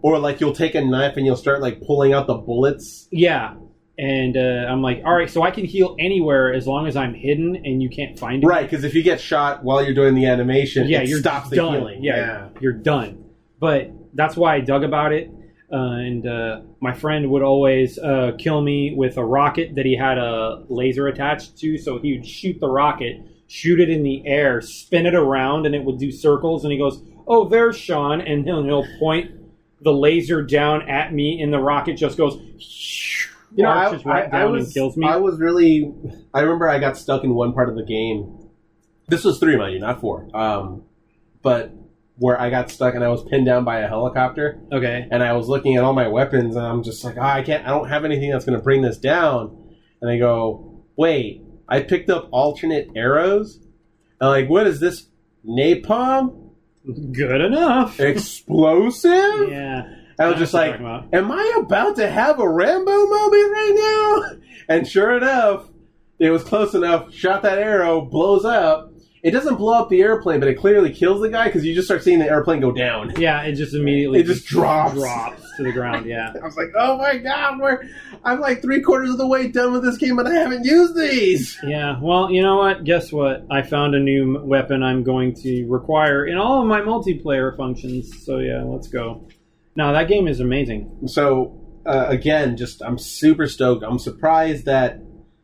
Or like you'll take a knife and you'll start like pulling out the bullets.
Yeah. And uh, I'm like, all right, so I can heal anywhere as long as I'm hidden and you can't find me.
Right, because if you get shot while you're doing the animation,
yeah,
it
you're
stops the
done.
healing.
Yeah,
Yeah.
you're done. But that's why I dug about it. Uh, and uh, my friend would always uh, kill me with a rocket that he had a laser attached to. So he would shoot the rocket, shoot it in the air, spin it around, and it would do circles. And he goes, oh, there's Sean. And he'll, he'll point the laser down at me, and the rocket just goes...
You know, I,
arches right
I,
down
I was,
and kills me.
I was really... I remember I got stuck in one part of the game. This was three, mind you, not four. Um, but where I got stuck and I was pinned down by a helicopter.
Okay.
And I was looking at all my weapons and I'm just like, oh, I can't... I don't have anything that's going to bring this down. And I go, wait, I picked up alternate arrows? And like, what is this? Napalm?
Good enough.
Explosive?
Yeah.
I was
That's
just
what
like,
I'm talking
am I about to have a Rambo moment right now? And sure enough, it was close enough. Shot that arrow, blows up. It doesn't blow up the airplane, but it clearly kills the guy because you just start seeing the airplane go down.
Yeah, it just immediately
It just drops.
drops to the ground, yeah.
I was like, oh my god, we're, I'm like three quarters of the way done with this game, and I haven't used these.
Yeah, well, you know what? Guess what? I found a new m- weapon I'm going to require in all of my multiplayer functions. So yeah, let's go. No, that game is amazing.
So, uh, again, just I'm super stoked. I'm surprised that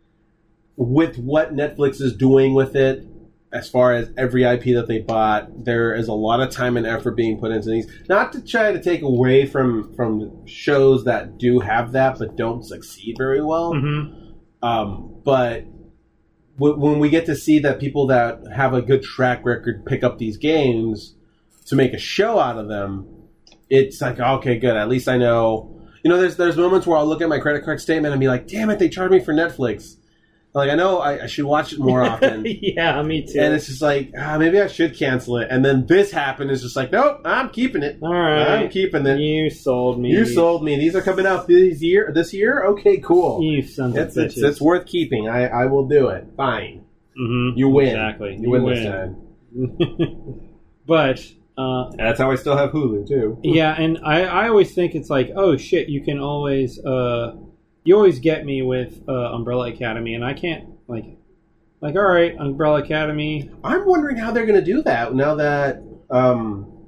with what Netflix is doing with it, as far as every I P that they bought, there is a lot of time and effort being put into these. Not to try to take away from, from shows that do have that but don't succeed very well.
Mm-hmm.
Um, but w- when we get to see that people that have a good track record pick up these games to make a show out of them, it's like, okay, good. At least I know. You know, there's there's moments where I'll look at my credit card statement and be like, damn it, they charged me for Netflix. Like, I know I, I should watch it more often.
Yeah, me too.
And it's just like, ah, maybe I should cancel it. And then this happened. It's just like, nope, I'm keeping it.
All right.
I'm keeping it.
You sold me.
You sold me. These are coming out this year. This year? Okay, cool.
You sons of
It's, it's,
bitches.
it's worth keeping. I, I will do it. Fine.
Mm-hmm.
You win.
Exactly.
You,
You
win,
win.
this time.
But... Uh,
That's how I still have Hulu, too.
yeah, and I, I always think it's like, oh shit, you can always, uh, you always get me with uh, Umbrella Academy, and I can't, like, like, all right, Umbrella Academy.
I'm wondering how they're going to do that now that, um,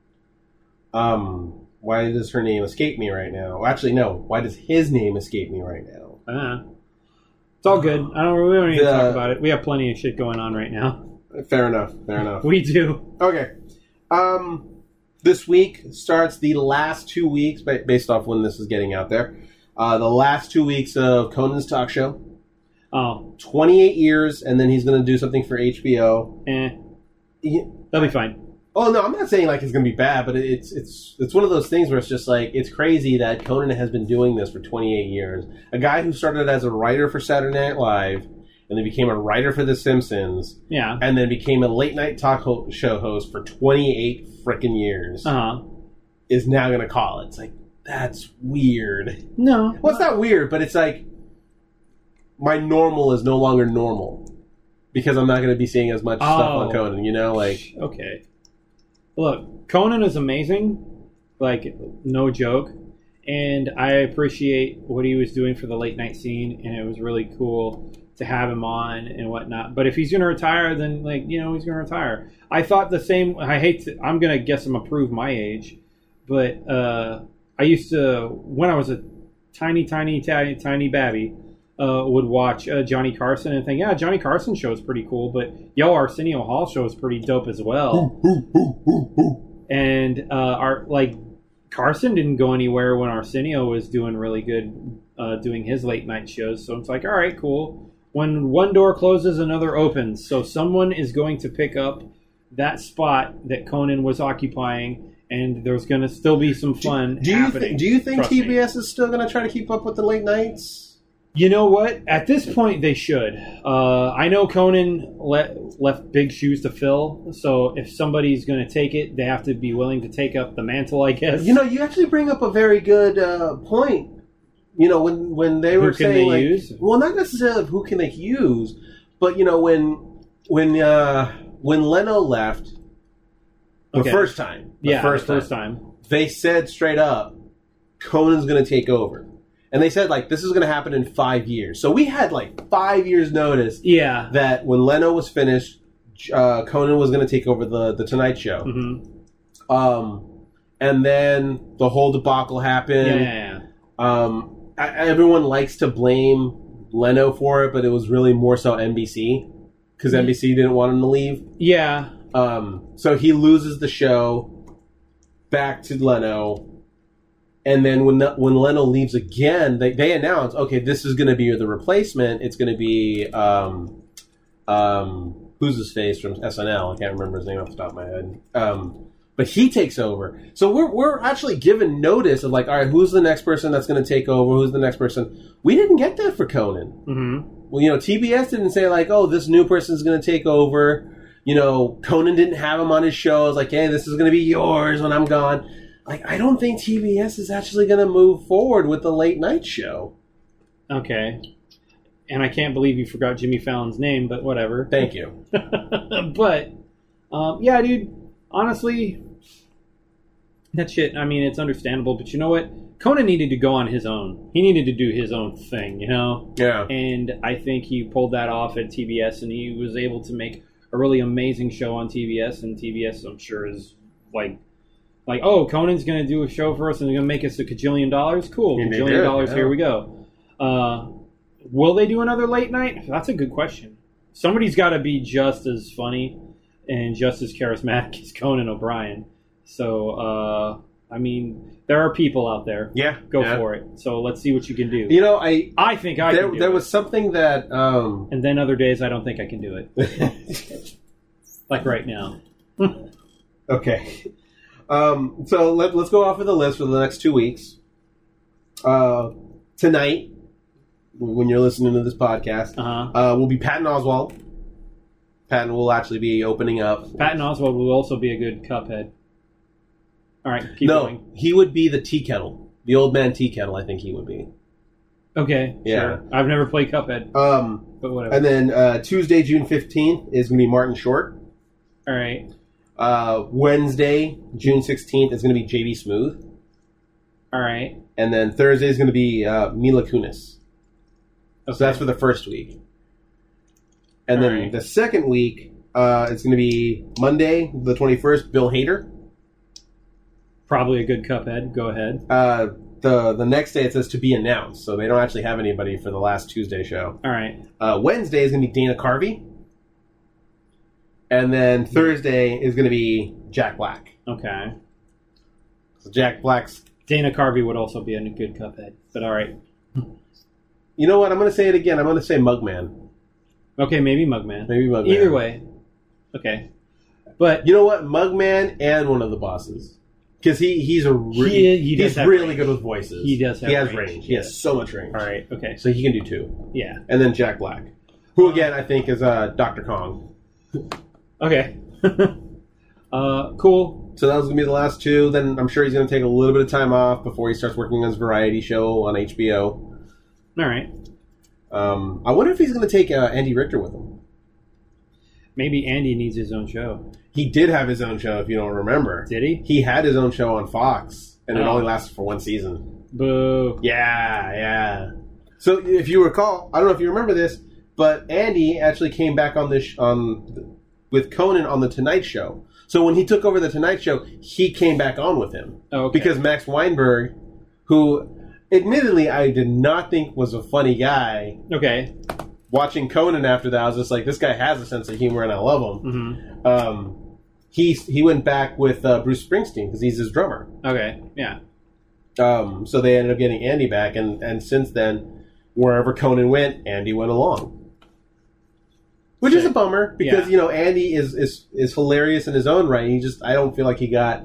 um, why does her name escape me right now? Well, actually, no. Why does his name escape me right now?
Uh, it's all good. I don't, we don't need to
The-
talk about it. We have plenty of shit going on right now.
Fair enough. Fair enough.
We do.
Okay. Um, this week starts the last two weeks, ba- based off when this is getting out there, uh, the last two weeks of Conan's talk show.
Oh,
twenty-eight years, and then he's going to do something for H B O.
eh,
He-
that'll be fine.
oh, no, I'm not saying like it's going to be bad, but it's it's it's one of those things where it's just like, it's crazy that Conan has been doing this for twenty-eight years. A guy who started as a writer for Saturday Night Live, and then became a writer for The Simpsons,
Yeah.
and then became a late night talk ho- show host for twenty-eight frickin' years,
Uh huh.
is now going to call it. It's like, that's weird.
No.
Well, it's not weird, but it's like, my normal is no longer normal. Because I'm not going to be seeing as much stuff on
Oh.
Conan, you know? Like,
Okay. Look, Conan is amazing, like no joke, and I appreciate what he was doing for the late night scene, and it was really cool to have him on and whatnot. But if he's going to retire, then like you know he's going to retire. I thought the same. I hate to. I'm going to guess I'm approve my age, but uh, I used to when I was a tiny, tiny, tiny, tiny babby. Uh, would watch uh, Johnny Carson and think, yeah, Johnny Carson show is pretty cool, but yo, Arsenio Hall show is pretty dope as well. And uh, our like Carson didn't go anywhere when Arsenio was doing really good, uh, doing his late night shows. So it's like, all right, cool. When one door closes, another opens. So someone is going to pick up that spot that Conan was occupying. And there's going to still be some fun
do you
happening.
th- do you think
Trust
T
me.
B S is still going to try to keep up with the late nights?
You know what? At this point, they should. Uh, I know Conan le- left big shoes to fill, so if somebody's going to take it, they have to be willing to take up the mantle, I guess.
You know, you actually bring up a very good uh, point. You know, when when they
Who
were
can
saying,
they
like,
use?
well, not necessarily who can they use, but you know, when when uh, when Leno left the
Okay.
first time, the
yeah,
first
the first
time,
time.
they said straight up, Conan's going to take over. And they said, like, this is going to happen in five years. So we had, like, five years' notice
Yeah.
that when Leno was finished, uh, Conan was going to take over the, the Tonight Show.
Mm-hmm.
Um, and then the whole debacle happened.
Yeah, yeah, yeah.
Um, I, everyone likes to blame Leno for it, but it was really more so N B C because N B C didn't want him to leave.
Yeah.
Um, so he loses the show back to Leno, and then when the, when Leno leaves again, they, they announce, okay, this is going to be the replacement. It's going to be um, um, who's his face from S N L? I can't remember his name off the top of my head. Um, But he takes over. So we're we're actually given notice of like, all right, who's the next person that's going to take over? Who's the next person? We didn't get that for Conan.
Mm-hmm.
Well, you know, T B S didn't say like, oh, this new person's going to take over. You know, Conan didn't have him on his show. I was like, hey, this is going to be yours when I'm gone. Like, I don't think T B S is actually going to move forward with the late night show.
Okay. And I can't believe you forgot Jimmy Fallon's name, but whatever.
Thank you.
But, um, yeah, dude, honestly, that shit, I mean, it's understandable, but you know what? Conan needed to go on his own. He needed to do his own thing, you know?
Yeah.
And I think he pulled that off at T B S, and he was able to make a really amazing show on T B S, and T B S, I'm sure, is like, like, oh, Conan's going to do a show for us, and they're going to make us a cajillion dollars? Cool,
And they
cajillion
did,
dollars,
yeah.
here we go. Uh, will they do another late night? That's a good question. Somebody's got to be just as funny and just as charismatic as Conan O'Brien. So, uh, I mean, there are people out there.
Yeah.
Go
yeah.
for it. So let's see what you can do.
You know, I
I think I
there,
can do
there
it.
was something that um,
And then other days I don't think I can do it. Like right now.
okay. Um, so let, let's go off of the list for the next two weeks. Uh, tonight, when you're listening to this podcast,
Uh-huh.
uh, will be Patton Oswalt. Patton will actually be opening up.
Patton Oswalt will also be a good Cuphead. All right, keep
no,
going.
he would be the tea kettle. The old man tea kettle, I think he would be.
Okay,
Yeah.
sure. I've never played Cuphead,
Um,
but whatever.
and then uh, Tuesday, June fifteenth, is going to be Martin Short.
All right.
Uh, Wednesday, June sixteenth, is going to be J B Smooth.
All right.
And then Thursday is going to be uh, Mila Kunis.
Okay.
So that's for the first week. And
All
then
right.
the second week, uh, it's going to be Monday, the twenty-first, Bill Hader.
Probably a good Cuphead. Go ahead.
Uh, the the next day it says to be announced, so they don't actually have anybody for the last Tuesday show.
All right.
Uh, Wednesday is going to be Dana Carvey. And then Thursday is going to be Jack Black.
Okay.
So Jack Black's...
Dana Carvey would also be a good Cuphead, but all right.
You know what? I'm going to say it again. I'm going to say Mugman.
Okay, maybe Mugman.
Maybe Mugman.
Either way. Okay. But
You know what? Mugman and one of the bosses. Because he, he's a re-
He- he does
he's
have
really
range.
good with voices.
He does have
He has
range,
range. He
yeah.
has so much range.
all right. Okay.
So he can do two.
Yeah.
And then Jack Black. Who, again, I think is uh, Doctor Kong.
Okay. uh, cool.
So that was going to be the last two. Then I'm sure he's going to take a little bit of time off before he starts working on his variety show on H B O.
All right.
Um, I wonder if he's going to take uh, Andy Richter with him.
Maybe Andy needs his own show.
He did have his own show, if you don't remember.
Did he?
He had his own show on Fox, and it
Oh.
only lasted for one season.
Boo.
Yeah, yeah. So if you recall, I don't know if you remember this, but Andy actually came back on this sh- on with Conan on the Tonight Show. So when he took over the Tonight Show, he came back on with him
Oh, okay.
because Max Weinberg, who admittedly I did not think was a funny guy,
Okay.
watching Conan after that, I was just like, this guy has a sense of humor and I love him.
Mm-hmm.
Um, he he went back with uh, Bruce Springsteen because he's his drummer.
Okay. Yeah.
Um, so they ended up getting Andy back, and, and since then, wherever Conan went, Andy went along. Which is a bummer because
Yeah.
you know Andy is, is is hilarious in his own right. He just I don't feel like he got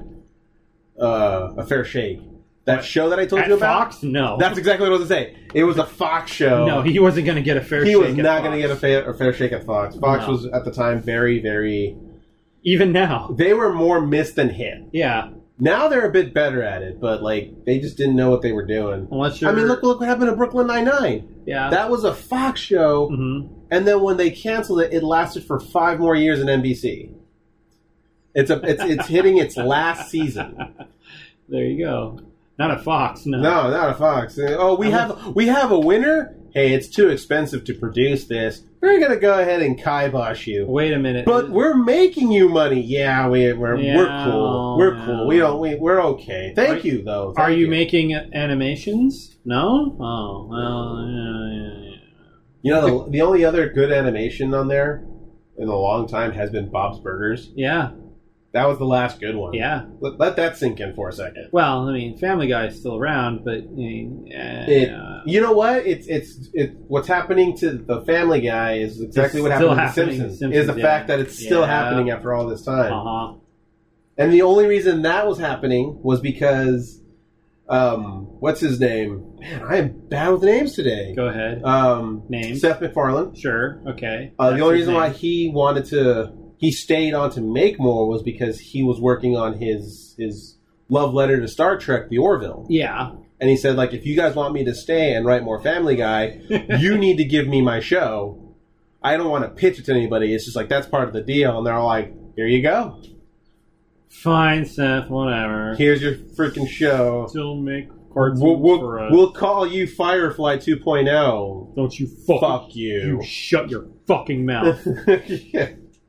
uh, a fair shake. That
What?
show that I told
At
you about.
Fox? No.
That's exactly what I was going to say. It was a Fox show.
No, he wasn't going to get a fair
he
shake.
was
at
not
Fox.
going to get a fair, a fair shake at Fox. Fox
No.
was at the time very very.
Even now.
They were more missed than hit.
Yeah.
Now they're a bit better at it, but like they just didn't know what they were doing.
Unless you're.
I mean, look look what happened to Brooklyn Nine Nine.
Yeah.
That was a Fox show,
Mm-hmm.
and then when they canceled it, it lasted for five more years in N B C. It's a it's it's hitting its last season.
There you go. Not a Fox, no.
No, not a Fox. Oh, we have we have a winner? Hey, it's too expensive to produce this. We're going to go ahead and kibosh you.
Wait a minute.
But we're making you money. Yeah, we, we're
Yeah,
we're cool. We're
yeah.
cool. We don't. We, we're okay. Thank
Are-
you, though.
Are
Thank
you making animations? No? Oh, well, yeah, yeah, yeah.
You know, the, the only other good animation on there in a long time has been Bob's Burgers.
Yeah,
That was the last good one.
yeah.
Let, let that sink in for a second.
Well, I mean, Family Guy is still around, but... I mean, uh,
It, you know what? It's it's it. What's happening to the Family Guy is exactly
It's
what
still
happened to the
happening to
Simpsons.
Simpsons,
Is the
yeah.
fact that it's still
Yeah.
happening after all this time.
Uh-huh.
And the only reason that was happening was because, um, what's his name? Man, I am bad with names today.
Go ahead.
Um,
Name.
Seth MacFarlane.
Sure, okay.
Uh, the
That's
only
his
reason
name.
why he wanted to, he stayed on to make more was because he was working on his his love letter to Star Trek, The Orville.
Yeah.
And he said, like, if you guys want me to stay and write more Family Guy, you need to give me my show. I don't want to pitch it to anybody. It's just like, that's part of the deal. And they're all like, here you go.
Fine, Seth, whatever.
Here's your freaking show.
Still make cartoons
We'll, we'll,
for us.
we'll call you Firefly two point oh.
Don't you fucking...
Fuck you.
You shut your fucking mouth.
Yeah.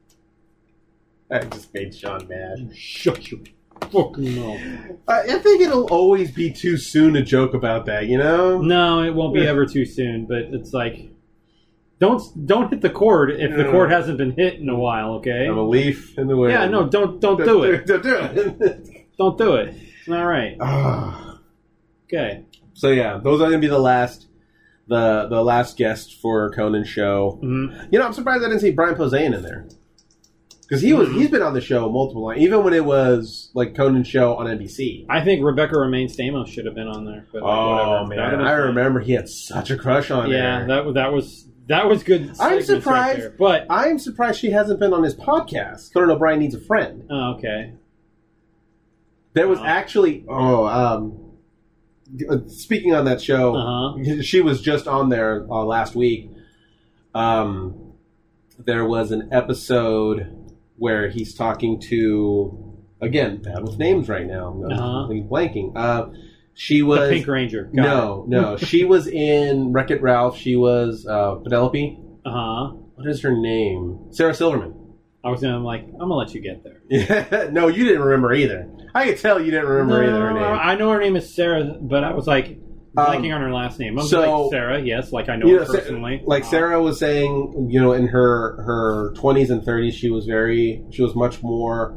I just made Sean mad.
You shut your fucking mouth.
I, I think it'll always be too soon to joke about that, you know?
No, it won't be ever too soon, but it's like... Don't don't hit the cord if the
Yeah.
cord hasn't been hit in a while, okay?
I'm a leaf in the wind.
Yeah, no, don't don't do it.
Don't do it.
Don't do it. It's not right.
Ah.
Okay.
So yeah, those are going to be the last, the the last guest for Conan's show.
Mhm.
You know, I'm surprised I didn't see Brian Posehn in there because he was he's been on the show multiple times, even when it was like Conan's show on N B C.
I think Rebecca Romaine Stamos should have been on there. But like,
Oh
whatever. That
man,
would've been
I
fun.
remember he had such a crush on
Yeah,
her.
that that was that was good.
I'm
segments right
surprised,
there, but
I'm surprised she hasn't been on his podcast. Conan O'Brien Needs a Friend.
oh, okay.
There was
Oh.
actually oh um, speaking on that show,
Uh-huh.
she was just on there uh, last week. Um, there was an episode where he's talking to, again, bad with names right now. I'm
Uh-huh.
blanking. Uh, she was
The Pink Ranger. Got
no, no. She was in Wreck-It Ralph. She was uh, Penelope.
Uh huh.
What is her name? Sarah Silverman.
I was gonna I'm like I'm gonna let you get there.
Yeah, no, you didn't remember either. I could tell you didn't remember
No,
either her name.
I know her name is Sarah, but I was like blanking
Um,
on her last name. I was
so-
like Sarah, yes, like I know
You
her
know, Sa-
personally.
like
Uh,
Sarah was saying, you know, in her her twenties and thirties, she was very, she was much more,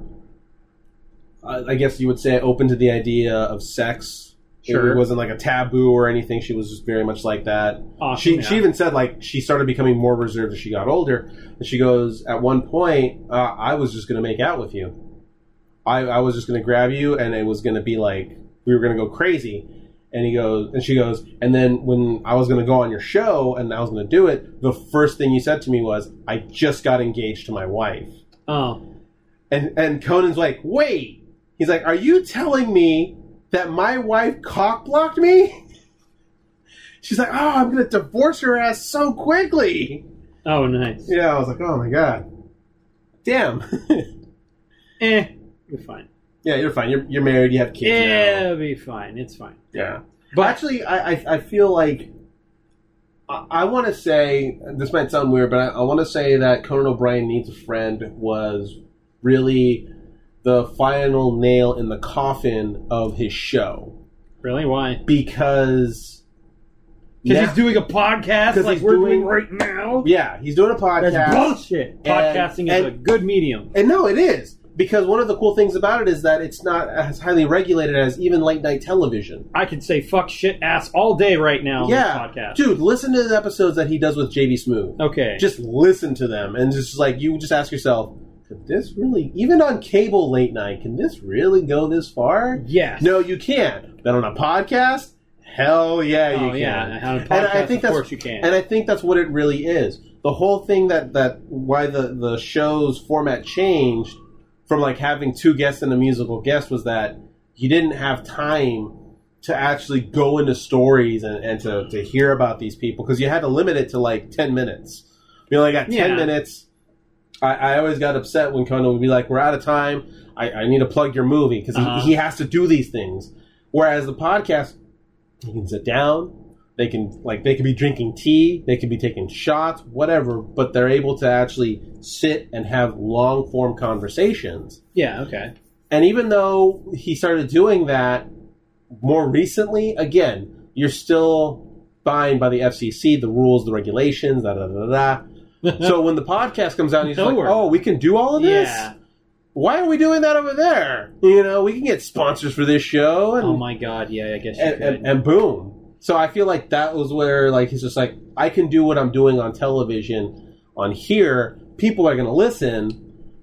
uh, I guess you would say, open to the idea of sex.
Sure.
It wasn't like a taboo or anything. She was just very much like that.
Awesome,
she
yeah.
she even said like she started becoming more reserved as she got older. And she goes, at one point, uh, I was just going to make out with you. I, I was just going to grab you, and it was going to be like we were going to go crazy. And he goes, and she goes, and then when I was going to go on your show and I was going to do it, the first thing you said to me was, "I just got engaged to my wife."
Oh,
And and Conan's like, "Wait," he's like, "Are you telling me that my wife cock blocked me?" She's like, "Oh, I'm going to divorce her ass so quickly."
oh, nice.
Yeah, I was like, "Oh my god, damn."
Eh, you're fine.
Yeah, you're fine. You're you're married. You have kids
Yeah,
now.
it'll be fine. It's fine.
Yeah.
But-
But actually, I, I, I feel like I, I want to say, this might sound weird, but I, I want to say that Conan O'Brien Needs a Friend was really the final nail in the coffin of his show.
Really? Why?
Because...
Because
now-
he's doing a podcast
'Cause
like
he's
we're
doing-
doing right now?
Yeah, he's doing a podcast.
That's bullshit. Podcasting is
and-
a good medium.
And no, it is. Because one of the cool things about it is that it's not as highly regulated as even late night television.
I could say fuck, shit, ass all day right now on
Yeah,
this podcast.
dude, listen to the episodes that he does with J B Smooth.
Okay.
Just listen to them, and just like you just ask yourself, could this really, even on cable late night, can this really go this far?
yes.
No, you can't. But on a podcast, hell yeah, you
Oh,
can.
yeah. On a
And I
podcast,
think
of
that's,
course you can.
And I think that's what it really is. The whole thing that that why the the show's format changed from like having two guests and a musical guest was that you didn't have time to actually go into stories and, and to, to hear about these people because you had to limit it to like ten minutes. You only got ten
Yeah.
minutes. I, I always got upset when Conan would be like, "We're out of time. I, I need to plug your movie," because
Uh-huh.
he, he has to do these things. Whereas the podcast, he can sit down. They can like they can be drinking tea. They can be taking shots, whatever. But they're able to actually sit and have long form conversations.
Yeah, okay.
And even though he started doing that more recently, again, you're still bound by the F C C, the rules, the regulations, da da da da. So when the podcast comes out, and he's
Don't
like,
worry.
"Oh, we can do all of this.
Yeah.
Why are we doing that over there? You know, we can get sponsors for this show." And,
Oh my god, yeah, I guess you
and,
could.
and, and boom. So I feel like that was where like he's just like, I can do what I'm doing on television on here. People are going to listen.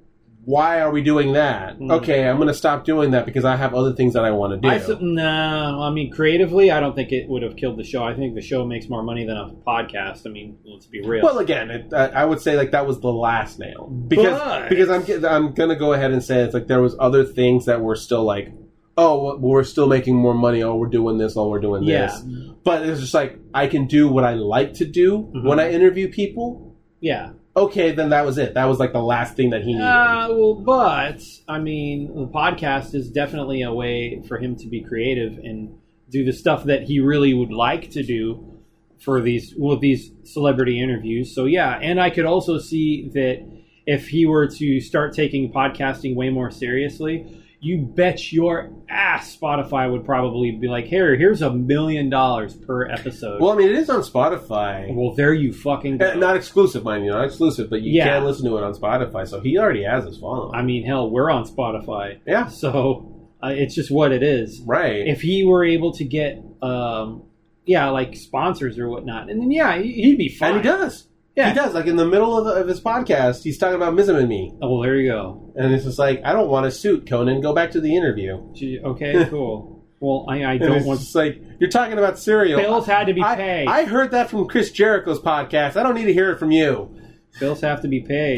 Why are we doing that?
Mm.
Okay, I'm going to stop doing that because I have other things that I want to do.
I su- no, I mean creatively, I don't think it would have killed the show. I think the show makes more money than a podcast. I mean, let's be real.
Well, again, it, I, I would say like that was the last nail because
But-
because I'm ge- I'm gonna go ahead and say it's like there was other things that were still like, oh, well, we're still making more money. Oh, we're doing this. Oh, we're doing
Yeah.
this. But it's just like I can do what I like to do
Mhm.
when I interview people.
yeah.
Okay, then that was it. That was like the last thing that he needed.
Uh, well, but I mean, the podcast is definitely a way for him to be creative and do the stuff that he really would like to do for these with these celebrity interviews. So yeah, and I could also see that if he were to start taking podcasting way more seriously, you bet your ass Spotify would probably be like, "Here, here's a million dollars per episode."
Well, I mean, it is on Spotify.
Well, there you fucking go.
Uh, Not exclusive, mind you, not exclusive, but you
Yeah.
can listen to it on Spotify. So he already has his following.
I mean, hell, we're on Spotify.
Yeah.
So uh, it's just what it is.
right.
If he were able to get, um, yeah, like sponsors or whatnot, and then yeah, he- he'd be fine.
and he does.
Yeah.
He does. Like in the middle of, the, of his podcast, he's talking about Mizem and me.
Oh, well, there you go.
And it's just like, I don't want a suit, Conan. Go back to the interview.
Gee, okay, cool. Well, I, I
And
don't
it's
want.
just like, you're talking about cereal.
Bills had to be
I,
paid.
I heard that from Chris Jericho's podcast. I don't need to hear it from you.
Bills have to be paid.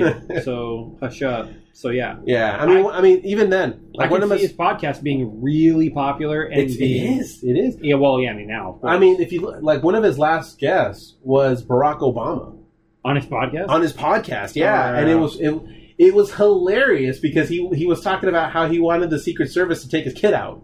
So hush up. So yeah,
Yeah, I mean, I, mean, even then,
I
like one
can
of
see
his,
his podcast being really popular and
it's, it
being,
is, it is.
Yeah, well, yeah, I mean now. of course.
I mean, if you look- like one of his last guests was Barack Obama
on his podcast.
on his podcast. Yeah,
Oh,
and it
yeah.
was it, it was hilarious because he he was talking about how he wanted the Secret Service to take his kid out.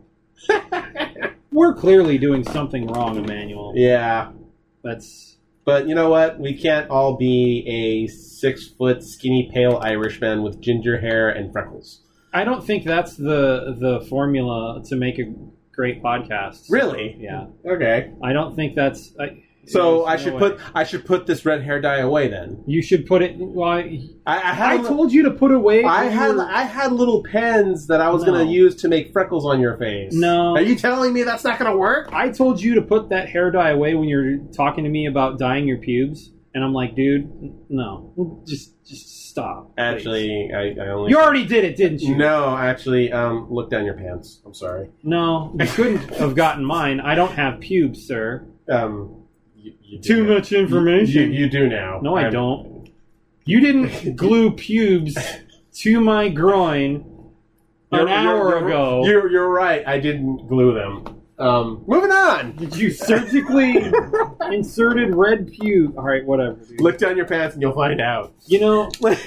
We're clearly doing something wrong, Emmanuel.
Yeah.
That's
But you know what? We can't all be a six foot skinny pale Irishman with ginger hair and freckles.
I don't think that's the the formula to make a great podcast. So,
Really?
yeah.
Okay.
I don't think that's. I,
So
there's
I
no
should
way.
put I should put this red hair dye away then.
You should put it. Well, I,
I, I had
I
a li-
told you to put away.
I
when
had
you were-
I had little pens that I was
No.
going to use to make freckles on your face.
No.
Are you telling me that's not going to work?
I told you to put that hair dye away when you were talking to me about dyeing your pubes, and I'm like, dude, no, just just stop. please.
Actually, I, I only
you already did it, didn't you?
No, actually, um, look down your pants. I'm sorry.
No, you couldn't have gotten mine. I don't have pubes, sir.
Um, you, you do
Too
now.
much information.
You, you do now.
No, I
I'm-
don't. You didn't glue pubes to my groin an
You're-
hour
you're-
ago.
You're you're right. I didn't glue them. Um, moving on.
Did you surgically inserted red pube? All right, whatever. Dude.
Look down your pants and you'll find out.
You know,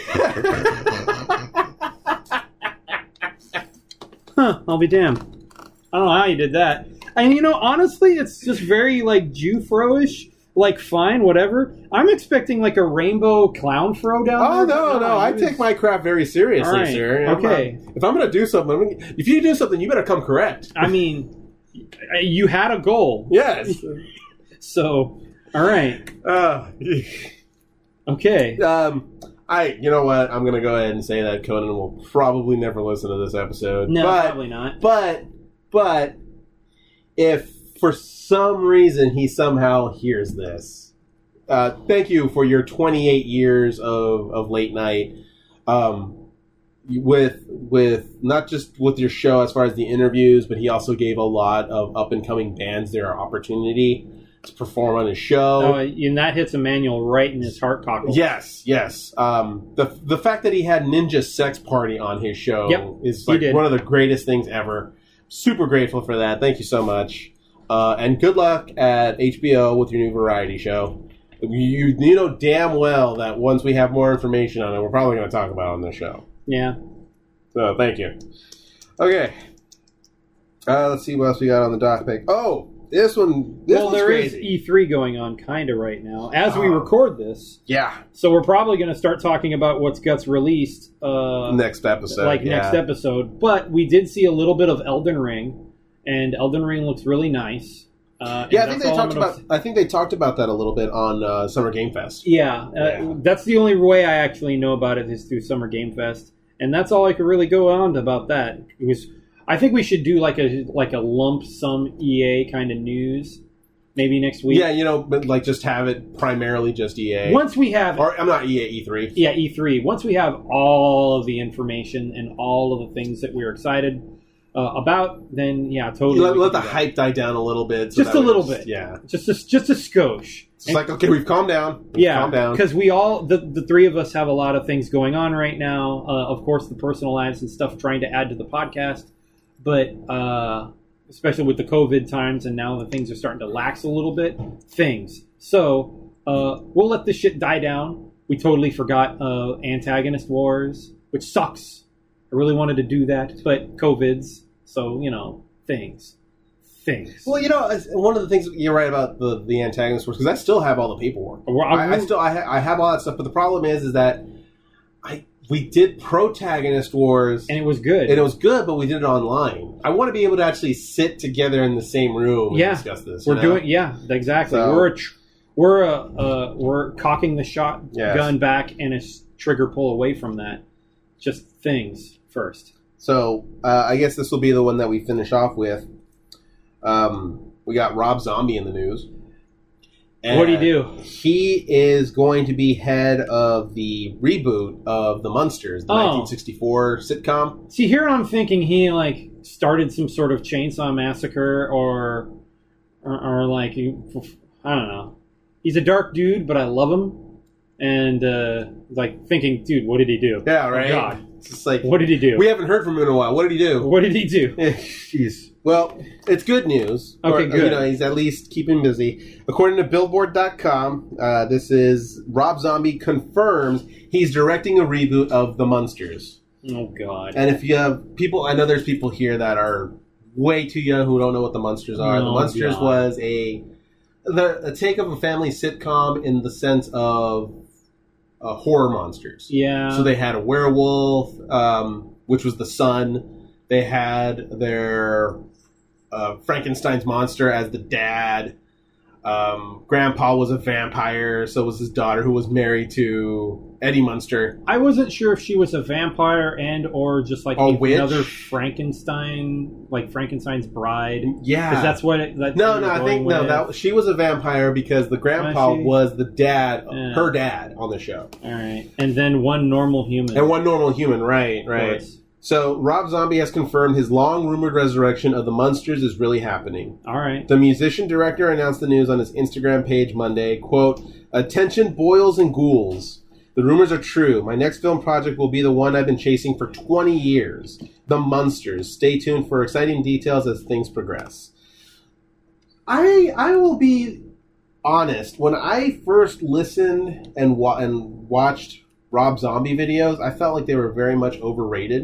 huh? I'll be damned. I don't know how you did that. And you know, honestly, it's just very like Jew fro-ish. Like, fine, whatever. I'm expecting like a rainbow clown fro down
Oh
there.
no, no! I
it
take
was-
my crap very seriously,
All right,
sir. I'm
okay.
not- if I'm going to do something, I'm gonna, if you do something, you better come correct.
I mean, you had a goal.
Yes.
So, all right.
Uh,
Okay.
um, I. You know what? I'm going to go ahead and say that Conan will probably never listen to this episode.
No,
but,
probably not.
But, but, if for some reason he somehow hears this, uh, thank you for your twenty-eight years of, of late night. Um, with with not just with your show as far as the interviews, but he also gave a lot of up and coming bands their opportunity to perform on his show.
Oh, and that hits Emmanuel right in his heart cockle.
Yes, yes. Um, the the fact that he had Ninja Sex Party on his show
Yep,
is
he
like
did.
one of the greatest things ever. Super grateful for that. Thank you so much. Uh, and good luck at H B O with your new variety show. You, you know damn well that once we have more information on it, we're probably going to talk about it on this show.
Yeah.
So, thank you. Okay. Uh, let's see what else we got on the doc pick. Oh, this one. This
well,
one's
there
crazy.
is E three going on kind of right now as we
Oh.
record this.
Yeah.
So we're probably going to start talking about what's gets released uh,
Next episode.
like
yeah.
next episode. But we did see a little bit of Elden Ring, and Elden Ring looks really nice. Uh,
Yeah, I
and
think
that's
they
all I'm
talked
gonna
about. I think they talked about that a little bit on uh, Summer Game Fest.
Yeah, uh,
Yeah.
that's the only way I actually know about it is through Summer Game Fest, and that's all I could really go on about that. It was, I think we should do like a like a lump sum E A kind of news, maybe next week.
Yeah, you know, but like just have it primarily just E A.
Once we have,
Or I'm not E A, E three.
yeah, E three. Once we have all of the information and all of the things that we're excited uh, about, then yeah, totally.
Let,
we
let
can
the
do that.
hype die down a little bit. so
Just
that
a
way
little
it's-
bit.
Yeah.
Just a, just a skosh.
It's like, okay, we've calmed down. We've
Yeah,
calmed down.
because we all the, the three of us have a lot of things going on right now. Uh, of course, the personal lives and stuff trying to add to the podcast, but uh, especially with the COVID times and now the things are starting to lax a little bit. Things. So uh, we'll let this shit die down. We totally forgot uh, Antagonist Wars, which sucks. I really wanted to do that, but COVID's. So you know things. Things.
Well, you know, it's- one of the things you're right about the the antagonist wars, because I still have all the paperwork.
Well, I-
I, I still I, ha- I have all that stuff, but the problem is, is that I we did protagonist wars,
and it was good.
and it was good, but we did it online. I want to be able to actually sit together in the same room and
Yeah.
discuss this.
We're
you know?
doing, yeah, exactly.
So-
we're a tr- we're a, uh, we're cocking the shotgun
Yes.
back and a s- trigger pull away from that. Just things first.
So uh, I guess this will be the one that we finish off with. Um, we got Rob Zombie in the news.
What'd he do?
He is going to be head of the reboot of The Munsters, the
Oh.
nineteen sixty-four sitcom.
See, here I'm thinking he like started some sort of chainsaw massacre, or or, or like I don't know. He's a dark dude, but I love him. And uh, like thinking, dude, what did he do?
Yeah, right.
Oh, God,
It's just like
what did he do?
we haven't heard from him in a while. What did he do?
What did he do?
Jeez. Well, it's good news.
Okay,
Or,
good.
You know, he's at least keeping busy. According to Billboard dot com, uh, this is Rob Zombie confirms he's directing a reboot of The Munsters.
Oh God.
And if you have people, I know there's people here that are way too young who don't know what The Munsters are.
Oh,
the Munsters
God.
was a the a take of a family sitcom in the sense of uh, horror monsters.
Yeah.
So they had a werewolf, um, which was the son. They had their uh, Frankenstein's monster as the dad. Um, Grandpa was a vampire, so was his daughter, who was married to Eddie Munster.
I wasn't sure if she was a vampire and or just like
A witch?
another Frankenstein, like Frankenstein's bride.
Yeah,
Because that's what. It, that's
no,
what
no,
you're
I
going
think no.
with.
That she was a vampire because the grandpa
Was she?
was the dad,
Yeah.
her dad, on the show,
All right, and then one normal human.
and one normal human. Right,
Of
right.
course.
So Rob Zombie has confirmed his long-rumored resurrection of the Munsters is really happening.
All right.
The musician-director announced the news on his Instagram page Monday, quote, "Attention boils and ghouls. The rumors are true. My next film project will be the one I've been chasing for twenty years, The Munsters. Stay tuned for exciting details as things progress." I I will be honest. When I first listened and wa- and watched Rob Zombie videos, I felt like they were very much overrated.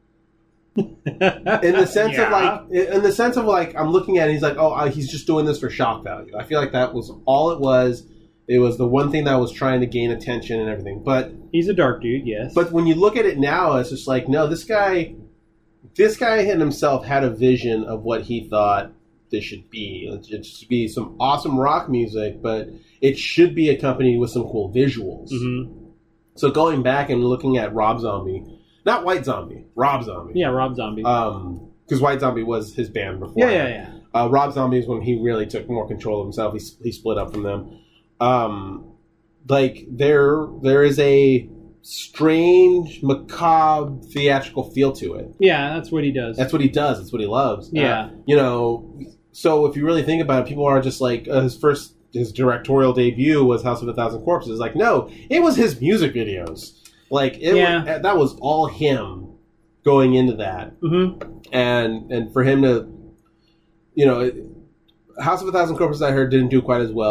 In the sense of
Yeah.
like, in the sense of like, I'm looking at it, he's like, oh, uh, he's just doing this for shock value. I feel like that was all it was. It was the one thing that was trying to gain attention and everything. But
He's a dark dude, yes.
but when you look at it now, it's just like, no, this guy, this guy in himself had a vision of what he thought this should be. It should be some awesome rock music, but it should be accompanied with some cool visuals.
Mhm.
So going back and looking at Rob Zombie, not White Zombie, Rob Zombie.
Yeah, Rob Zombie.
Um, because White Zombie was his band before.
yeah, yeah, yeah.
Uh, Rob Zombie is when he really took more control of himself. He, he split up from them. Um, like there, there is a strange, macabre, theatrical feel to it.
Yeah, that's what he does.
That's what he does. That's what he loves.
Yeah.
Uh, you know, so if you really think about it, people are just like, uh, his first, his directorial debut was House of a Thousand Corpses. Like, no, it was his music videos. Like, it
Yeah.
was, that was all him going into that.
hmm
And, and for him to, you know, House of a Thousand Corpses, I heard, didn't do quite as well.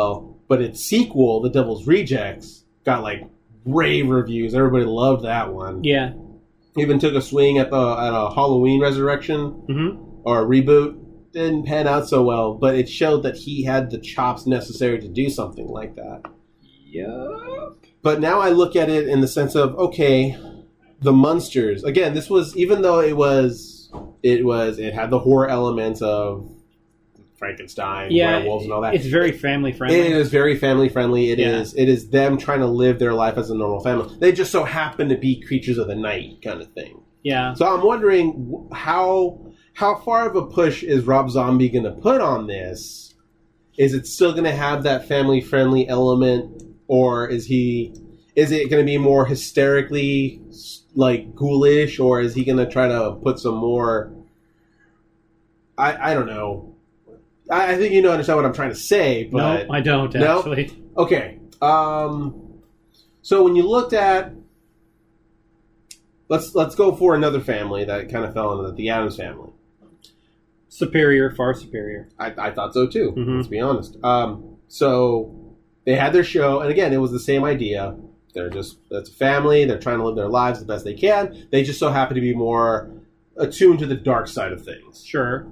but its sequel, The Devil's Rejects, got like rave reviews. Everybody loved that one.
Yeah.
Even took a swing at the at a Halloween Resurrection
Mm-hmm.
or a reboot. Didn't pan out so well, but it showed that he had the chops necessary to do something like that.
Yeah.
But now I look at it in the sense of, okay, the Munsters. Again, this was, even though it was, it was, it had the horror elements of Frankenstein,
Yeah,
werewolves, and all that.
It's very family friendly.
It is very family friendly. It
Yeah.
is. It is them trying to live their life as a normal family. They just so happen to be creatures of the night, kind of thing.
Yeah.
So I'm wondering how how far of a push is Rob Zombie going to put on this? Is it still going to have that family friendly element, or is he? Is it going to be more hysterically like ghoulish, or is he going to try to put some more? I I don't know. I, I think you know understand what I'm trying to say, but
no, I don't
No?
actually.
okay. Um, so when you looked at, let's let's go for another family that kind of fell into the Addams family.
Superior, far superior.
I, I thought so too.
Mhm.
Let's be honest. Um, so they had their show, and again, it was the same idea. They're just it's a family. They're trying to live their lives the best they can. They just so happen to be more attuned to the dark side of things.
Sure.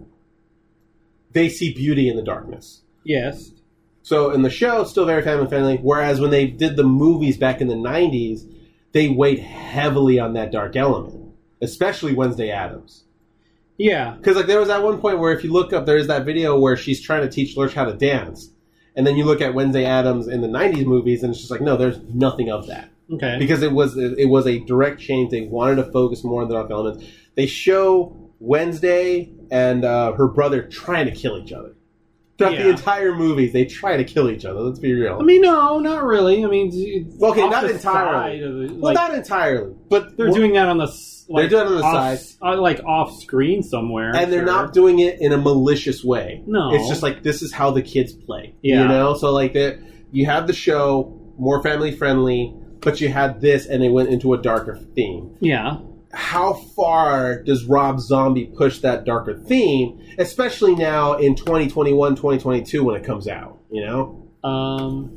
They see beauty in the darkness.
Yes.
So in the show, still very family friendly. Whereas when they did the movies back in the nineties, they weighed heavily on that dark element, especially Wednesday Addams.
Yeah.
Because like there was that one point where if you look up, there's that video where she's trying to teach Lurch how to dance, and then you look at Wednesday Addams in the nineties movies, and it's just like no, there's nothing of that.
Okay.
Because it was it was a direct change. They wanted to focus more on the dark elements. They show Wednesday and uh, her brother trying to kill each other. Throughout the
Yeah.
entire movies, they try to kill each other. Let's be real.
I mean, no, not really. I mean, it's
Okay,
off
not
the
entirely.
side of the-
well,
like,
not entirely, but
they're doing that on the s- like,
They're doing it on the
off,
side.
uh, like off screen somewhere,
and they're
sure.
not doing it in a malicious way.
No.
It's just like this is how the kids play.
Yeah.
You know, so like that you have the show more family friendly, but you had this, and it went into a darker theme.
Yeah.
How far does Rob Zombie push that darker theme, especially now in twenty twenty-one, twenty twenty-two when it comes out, you know?
Um,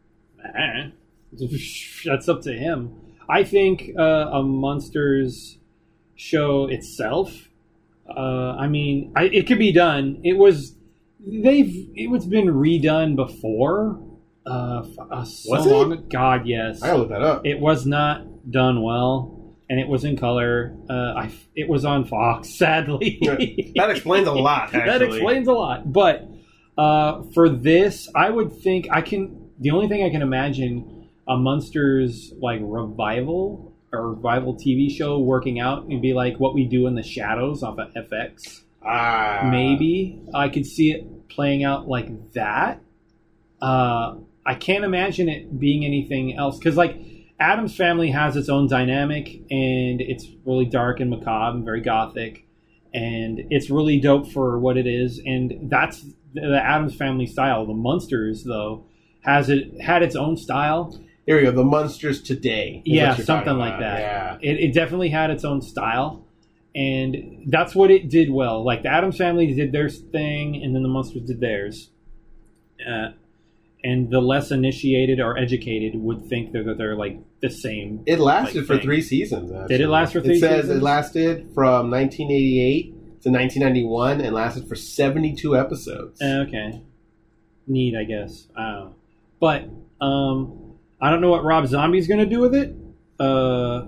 eh, that's up to him. I think uh, a Monsters show itself. Uh, I mean, I, it could be done. It was they've it was been redone before. Uh, uh, so
Was it?
long, God, yes.
I gotta look that up.
It was not done well, and it was in color. Uh, I it was on Fox, sadly.
That explains a lot,
That
actually.
explains a lot. But uh, for this, I would think I can. The only thing I can imagine a Munsters like revival or revival T V show working out and be like what we do in the shadows off of F X.
Ah.
Maybe I could see it playing out like that. Uh, I can't imagine it being anything else because like Addams Family has its own dynamic and it's really dark and macabre and very gothic and it's really dope for what it is and that's the Addams Family style. The Munsters though has it had its own style.
Here we go. The Munsters Today. is
Yeah,
what you're
something
talking
like
about.
that.
Yeah.
It, it definitely had its own style, and that's what it did well. Like the Addams Family did their thing, and then the Munsters did theirs. Uh, and the less initiated or educated would think that they're like the same.
It lasted
like,
for
thing.
three seasons. Actually.
Did it last for three
It says
seasons?
it lasted from nineteen eighty-eight to nineteen ninety-one and lasted for seventy-two episodes.
Uh, okay, neat, I guess. I don't know. But um, I don't know what Rob Zombie's going to do with it. Uh,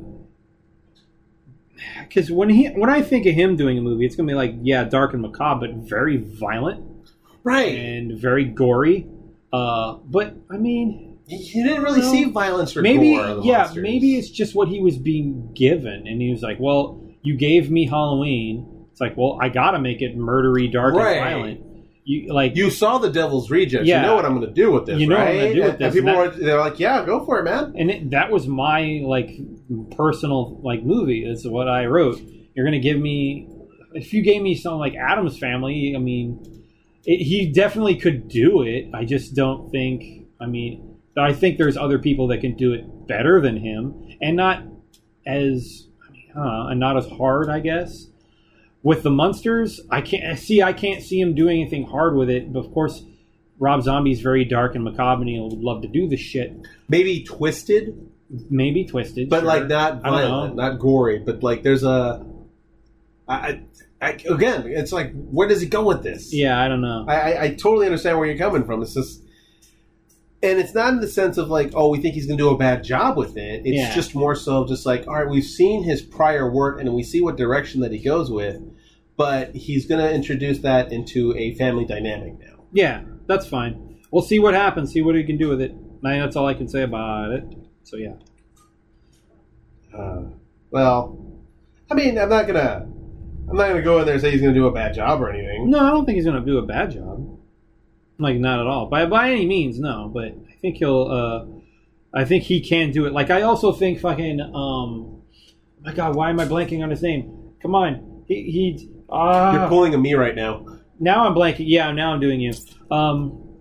because when he when I think of him doing a movie, it's going to be like yeah, dark and macabre, but very violent
right.
and very gory. Uh, but I mean,
You didn't really
Well,
see violence or
maybe
gore. of the
yeah,
Munsters.
maybe it's just what he was being given, and he was like, "Well, you gave me Halloween. It's like, well, I got to make it murdery, dark,
Right.
and violent." You like
You saw the Devil's Rejects.
Yeah.
You know what I'm going to do with this,
You know what
right?
I'm gonna do with
And-
this,
And people
and
were, they're like, yeah, go for it, man.
And it, that was my like personal like movie. That's what I wrote. You're gonna give me if you gave me something like Addams Family. I mean, it, he definitely could do it. I just don't think. I mean, I think there's other people that can do it better than him, and not as I mean, uh, and not as hard, I guess. With the Munsters, I can't see. I can't see him doing anything hard with it. But of course, Rob Zombie's very dark and macabre, and he'll love to do the shit.
Maybe twisted,
maybe twisted,
but
sure.
like not violent, not gory. But like there's a, I, I, again, it's like where does he go with this?
Yeah, I don't know.
I, I, I totally understand where you're coming from. It's just, and it's not in the sense of like, oh, we think he's going to do a bad job with it. It's
Yeah.
just more so just like, all right, we've seen his prior work and we see what direction that he goes with, but he's going to introduce that into a family dynamic now.
Yeah, that's fine. We'll see what happens. See what he can do with it. I, that's all I can say about it. So yeah.
Uh, well, I mean, I'm not gonna, I'm not gonna go in there and say he's gonna do a bad job or anything.
No, I don't think he's going to do a bad job. Like, not at all. By by any means, no. But I think he'll. Uh, I think he can do it. Like, I also think fucking. Um, my God, why am I blanking on his name? Come on, he he. Uh,
You're pulling a me right now.
Now I'm blanking. Yeah, now I'm doing you. Um,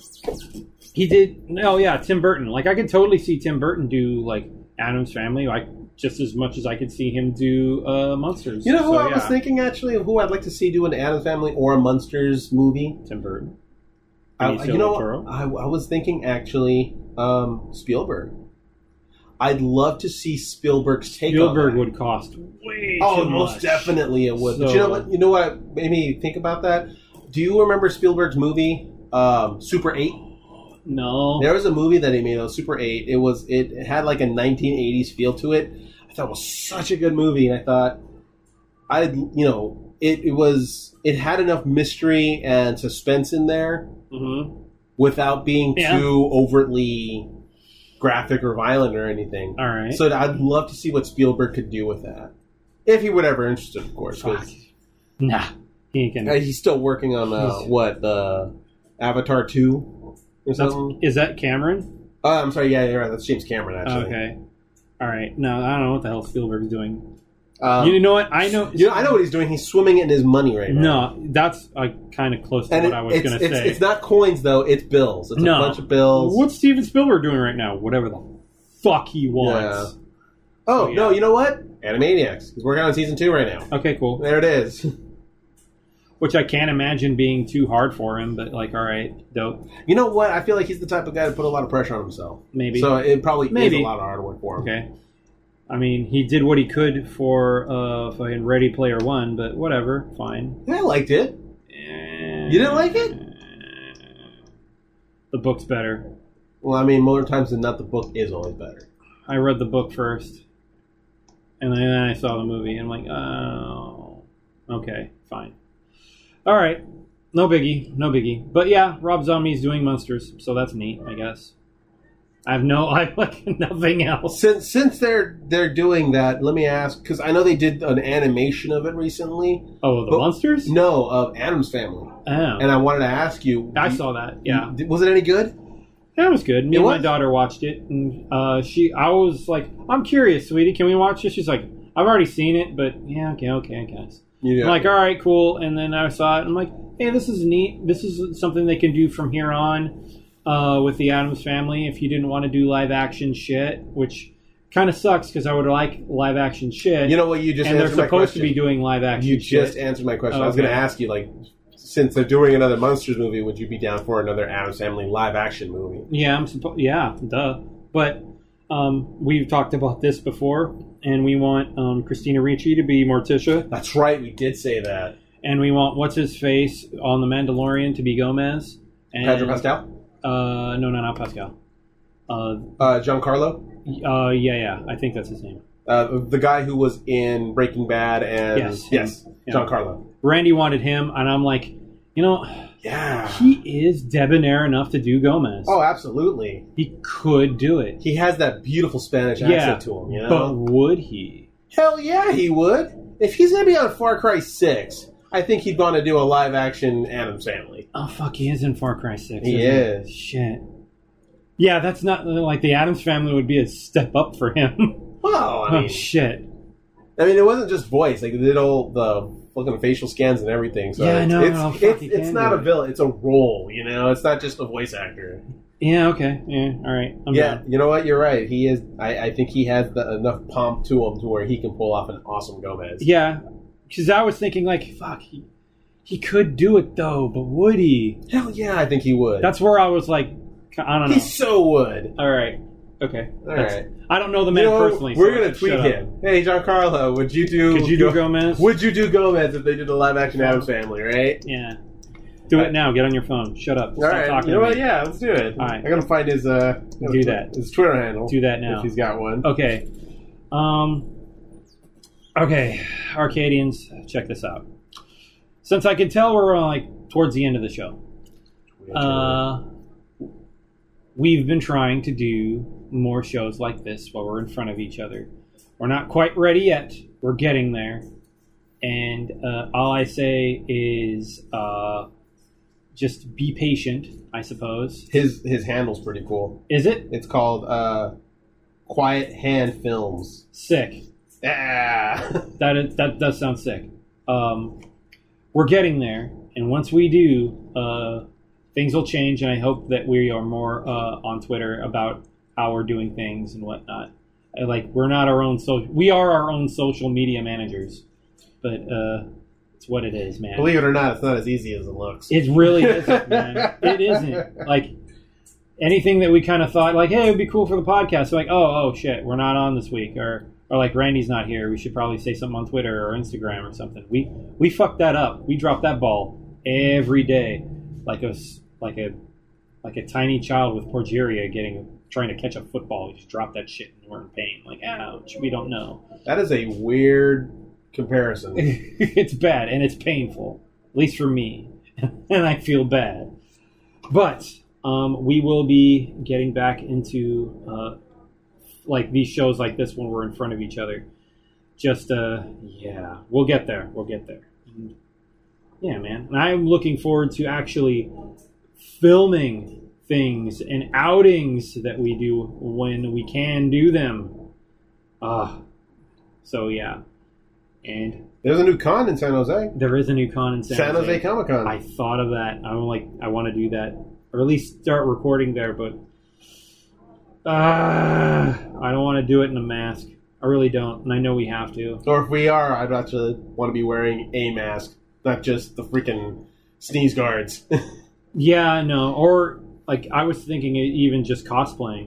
he did. No, yeah, Tim Burton. Like, I could totally see Tim Burton do like Addams Family, like just as much as I could see him do uh, Monsters.
You know who
So,
I was
yeah.
thinking actually of who I'd like to see do an Addams Family or a Munsters movie?
Tim Burton.
I,
Benicio
you know,
del Toro?
I, I was thinking actually um, Spielberg. I'd love to see Spielberg's take
Spielberg
on that.
would cost way
Oh,
too
most
much.
definitely it would. but
So-
you know what? You know what made me think about that? Do you remember Spielberg's movie um, Super eight?
No.
There was a movie that he made on Super eight. It was it, it had like a nineteen eighties feel to it. I thought it was such a good movie, and I thought I you know it, it was it had enough mystery and suspense in there
Mm-hmm.
without being
Yeah.
too overtly graphic or violent or anything.
All right.
So I'd love to see what Spielberg could do with that, if he would ever interested, of course. 'cause,
Fuck. Nah. He ain't
uh,
gonna.
he's still working on uh, what uh, Avatar two or
That's,
something.
is that Cameron?
Oh, I'm sorry. Yeah, you're right. That's James Cameron, actually.
Okay. All right. No, I don't know what the hell Spielberg's doing.
Um,
you know what? I know.
You know, I know what he's doing. He's swimming in his money right now.
No, that's uh, kind of close to
and
what
it-
I was
it's,
going to
it's,
say.
it's not coins though; it's bills. It's
No.
a bunch of bills.
What's Steven Spielberg doing right now? Whatever the fuck he wants.
Oh
So, yeah.
no! You know what? Animaniacs. He's working on season two right now.
Okay, cool.
There it is.
Which I can't imagine being too hard for him, but like, all right, dope.
You know what? I feel like he's the type of guy to put a lot of pressure on himself.
Maybe.
So it probably
Maybe.
is a lot of hard work for him.
Okay. I mean, he did what he could for uh, fucking Ready Player One, but whatever, fine.
Yeah, I liked it.
Eh,
You didn't like it?
The book's better.
Well, I mean, more times than not, the book is always better.
I read the book first, and then I saw the movie, and I'm like, oh, okay, fine. All right, no biggie, no biggie. But yeah, Rob Zombie's doing Monsters, so that's neat, I guess. I have no, I have like nothing else.
Since since they're they're doing that, let me ask, because I know they did an animation of it recently.
Oh, the
But-
Monsters?
No, of Addams Family.
Oh,
And I wanted to ask you.
I
do-
saw that. Yeah,
you- Was it any good?
that was good. Me
It
and my
was?
daughter watched it, and uh, she, I was like, I'm curious, sweetie, can we watch this? She's like, I've already seen it, but yeah, okay, okay, I guess.
Yeah.
I'm like, all right, cool. And then I saw it, and I'm like, hey, this is neat. This is something they can do from here on uh, with the Addams Family. If you didn't want to do live action shit, which kind of sucks because I would like live action shit.
You know what? You just
and they're
answered my
supposed to
question.
be doing live action
You
shit.
just answered my question.
Oh,
I was going to
okay.
ask you, like, since they're doing another Monsters movie, would you be down for another Addams Family live action movie?
Yeah, I'm supposed. Yeah, duh. But um, we've talked about this before, and we want um, Christina Ricci to be Morticia,
That's right. We did say that.
and we want what's his face on the Mandalorian to be Gomez. And,
Pedro Pascal,
Uh, no, no, not Pascal. Uh,
uh, Giancarlo,
uh, yeah, yeah, I think that's his name.
uh, the guy who was in Breaking Bad, and
Yes,
yes,
him. Yeah.
Giancarlo.
Randy wanted him, and I'm like, you know,
Yeah.
he is debonair enough to do Gomez.
Oh, absolutely.
He could do it.
He has that beautiful Spanish
Yeah,
accent to him. You know?
But would he?
Hell yeah, he would. If he's going to be on Far Cry six, I think he'd want to do a live action Addams Family.
Oh, fuck, he is in Far Cry six.
He
isn't
is.
Shit. Yeah, that's not, like, the Addams Family would be a step up for him.
Well, I
Oh,
mean,
shit.
I mean, it wasn't just voice. Like, they did all the fucking facial scans and everything. So
Yeah, I
it's,
know.
It's,
Oh, fuck,
it's,
you
it's
can
not
do
a
it.
villain. It's a role, you know? It's not just a voice actor.
Yeah, okay. Yeah, all right. I'm
yeah,
down.
you know what? You're right. He is. I, I think he has the, enough pomp to him to where he can pull off an awesome Gomez.
Yeah, because I was thinking, like, fuck, he, He could do it though, but would he?
Hell yeah, I think he would.
That's where I was like, I don't know.
He so would.
All right. Okay.
All
That's-
right.
I don't know the man
You know,
personally.
We're
so
gonna tweet
shut up.
him. Hey, Giancarlo, would you do?
Could you do Gomez?
Would you do Gomez if they did a live action Addams Family? Right.
Yeah. Do it now. Get on your phone. Shut up.
All
Stop
right.
talking
You know
to
what?
me.
Yeah, let's do it.
All right.
I'm gonna find his uh.
Do that.
His Twitter handle.
Do that now.
If he's got one.
Okay. Um. Okay, Arcadians, check this out. Since I can tell we're uh, like towards the end of the show, uh, we've been trying to do more shows like this while we're in front of each other. We're not quite ready yet. We're getting there. And uh, all I say is uh, just be patient, I suppose.
His his handle's pretty cool.
Is it?
It's called uh, Quiet Hand Films.
Sick.
Ah.
That is, that does sound sick. Um, we're getting there, and once we do, uh, things will change, and I hope that we are more uh, on Twitter about how we're doing things and whatnot. I, like we're not our own social. We are our own social media managers, but uh, it's what it is, man.
Believe it or not, it's not as easy as it looks.
It really isn't, man. It isn't. Like anything that we kind of thought, like, hey, it'd be cool for the podcast. Like, oh, oh shit, we're not on this week, or or like Randy's not here. We should probably say something on Twitter or Instagram or something. We we fucked that up. We dropped that ball every day, like a like a like a tiny child with porgeria getting trying to catch a football. We just dropped that shit and we're in pain. Like, ouch. We don't know.
That is a weird comparison.
It's bad and it's painful, at least for me, and I feel bad. But um, we will be getting back into uh, like these shows like this when we're in front of each other. Just uh, yeah, we'll get there. We'll get there. And, yeah, man. And I'm looking forward to actually filming things and outings that we do when we can do them. Ah, uh, so yeah. And
there's a new con in San Jose.
There is a new con in San,
San Jose,
Jose
Comic Con.
I thought of that. I'm like, I want to do that, or at least start recording there. But uh, I don't want to do it in a mask. I really don't, and I know we have to.
Or if we are, I'd actually want to be wearing a mask, not just the freaking sneeze guards.
Yeah, no. Or like I was thinking, even just cosplaying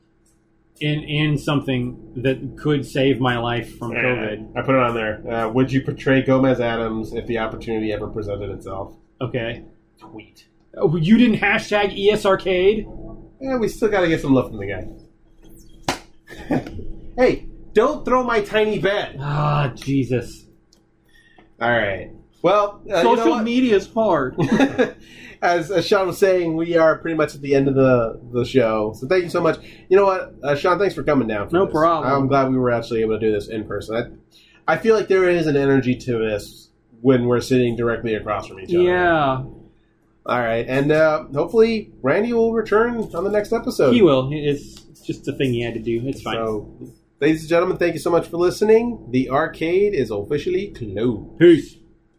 in in something that could save my life from
Yeah,
COVID.
I put it on there. Uh, would you portray Gomez Addams if the opportunity ever presented itself?
Okay.
Tweet.
Oh, you didn't hashtag E S Arcade?
Yeah, we still got to get some love from the guy. Hey, don't throw my tiny bed.
Ah, Jesus.
All right. Well, uh,
Social
you know what?
media is hard.
As, as Sean was saying, we are pretty much at the end of the, the show. So thank you so much. You know what, uh, Sean, thanks for coming down. For
No
this.
problem.
I'm glad we were actually able to do this in person. I, I feel like there is an energy to this when we're sitting directly across from each other.
Yeah.
All right. And uh, hopefully Randy will return on the next episode.
He will. It's just a thing he had to do. It's fine.
So, ladies and gentlemen, thank you so much for listening. The arcade is officially closed.
Peace.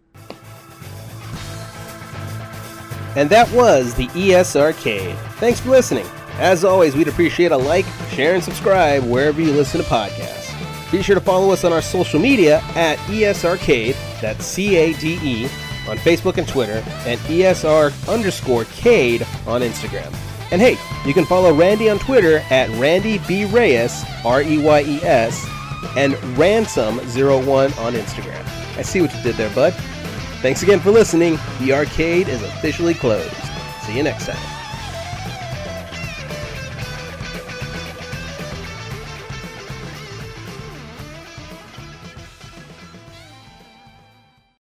And that was the E S Arcade. Thanks for listening. As always, we'd appreciate a like, share, and subscribe wherever you listen to podcasts. Be sure to follow us on our social media at E S Arcade, that's C A D E, on Facebook and Twitter, and E S R underscore Cade on Instagram. And hey, you can follow Randy on Twitter at Randy B. Reyes, R E Y E S, and Ransom zero one on Instagram. I see what you did there, bud. Thanks again for listening. The arcade is officially closed. See you next time.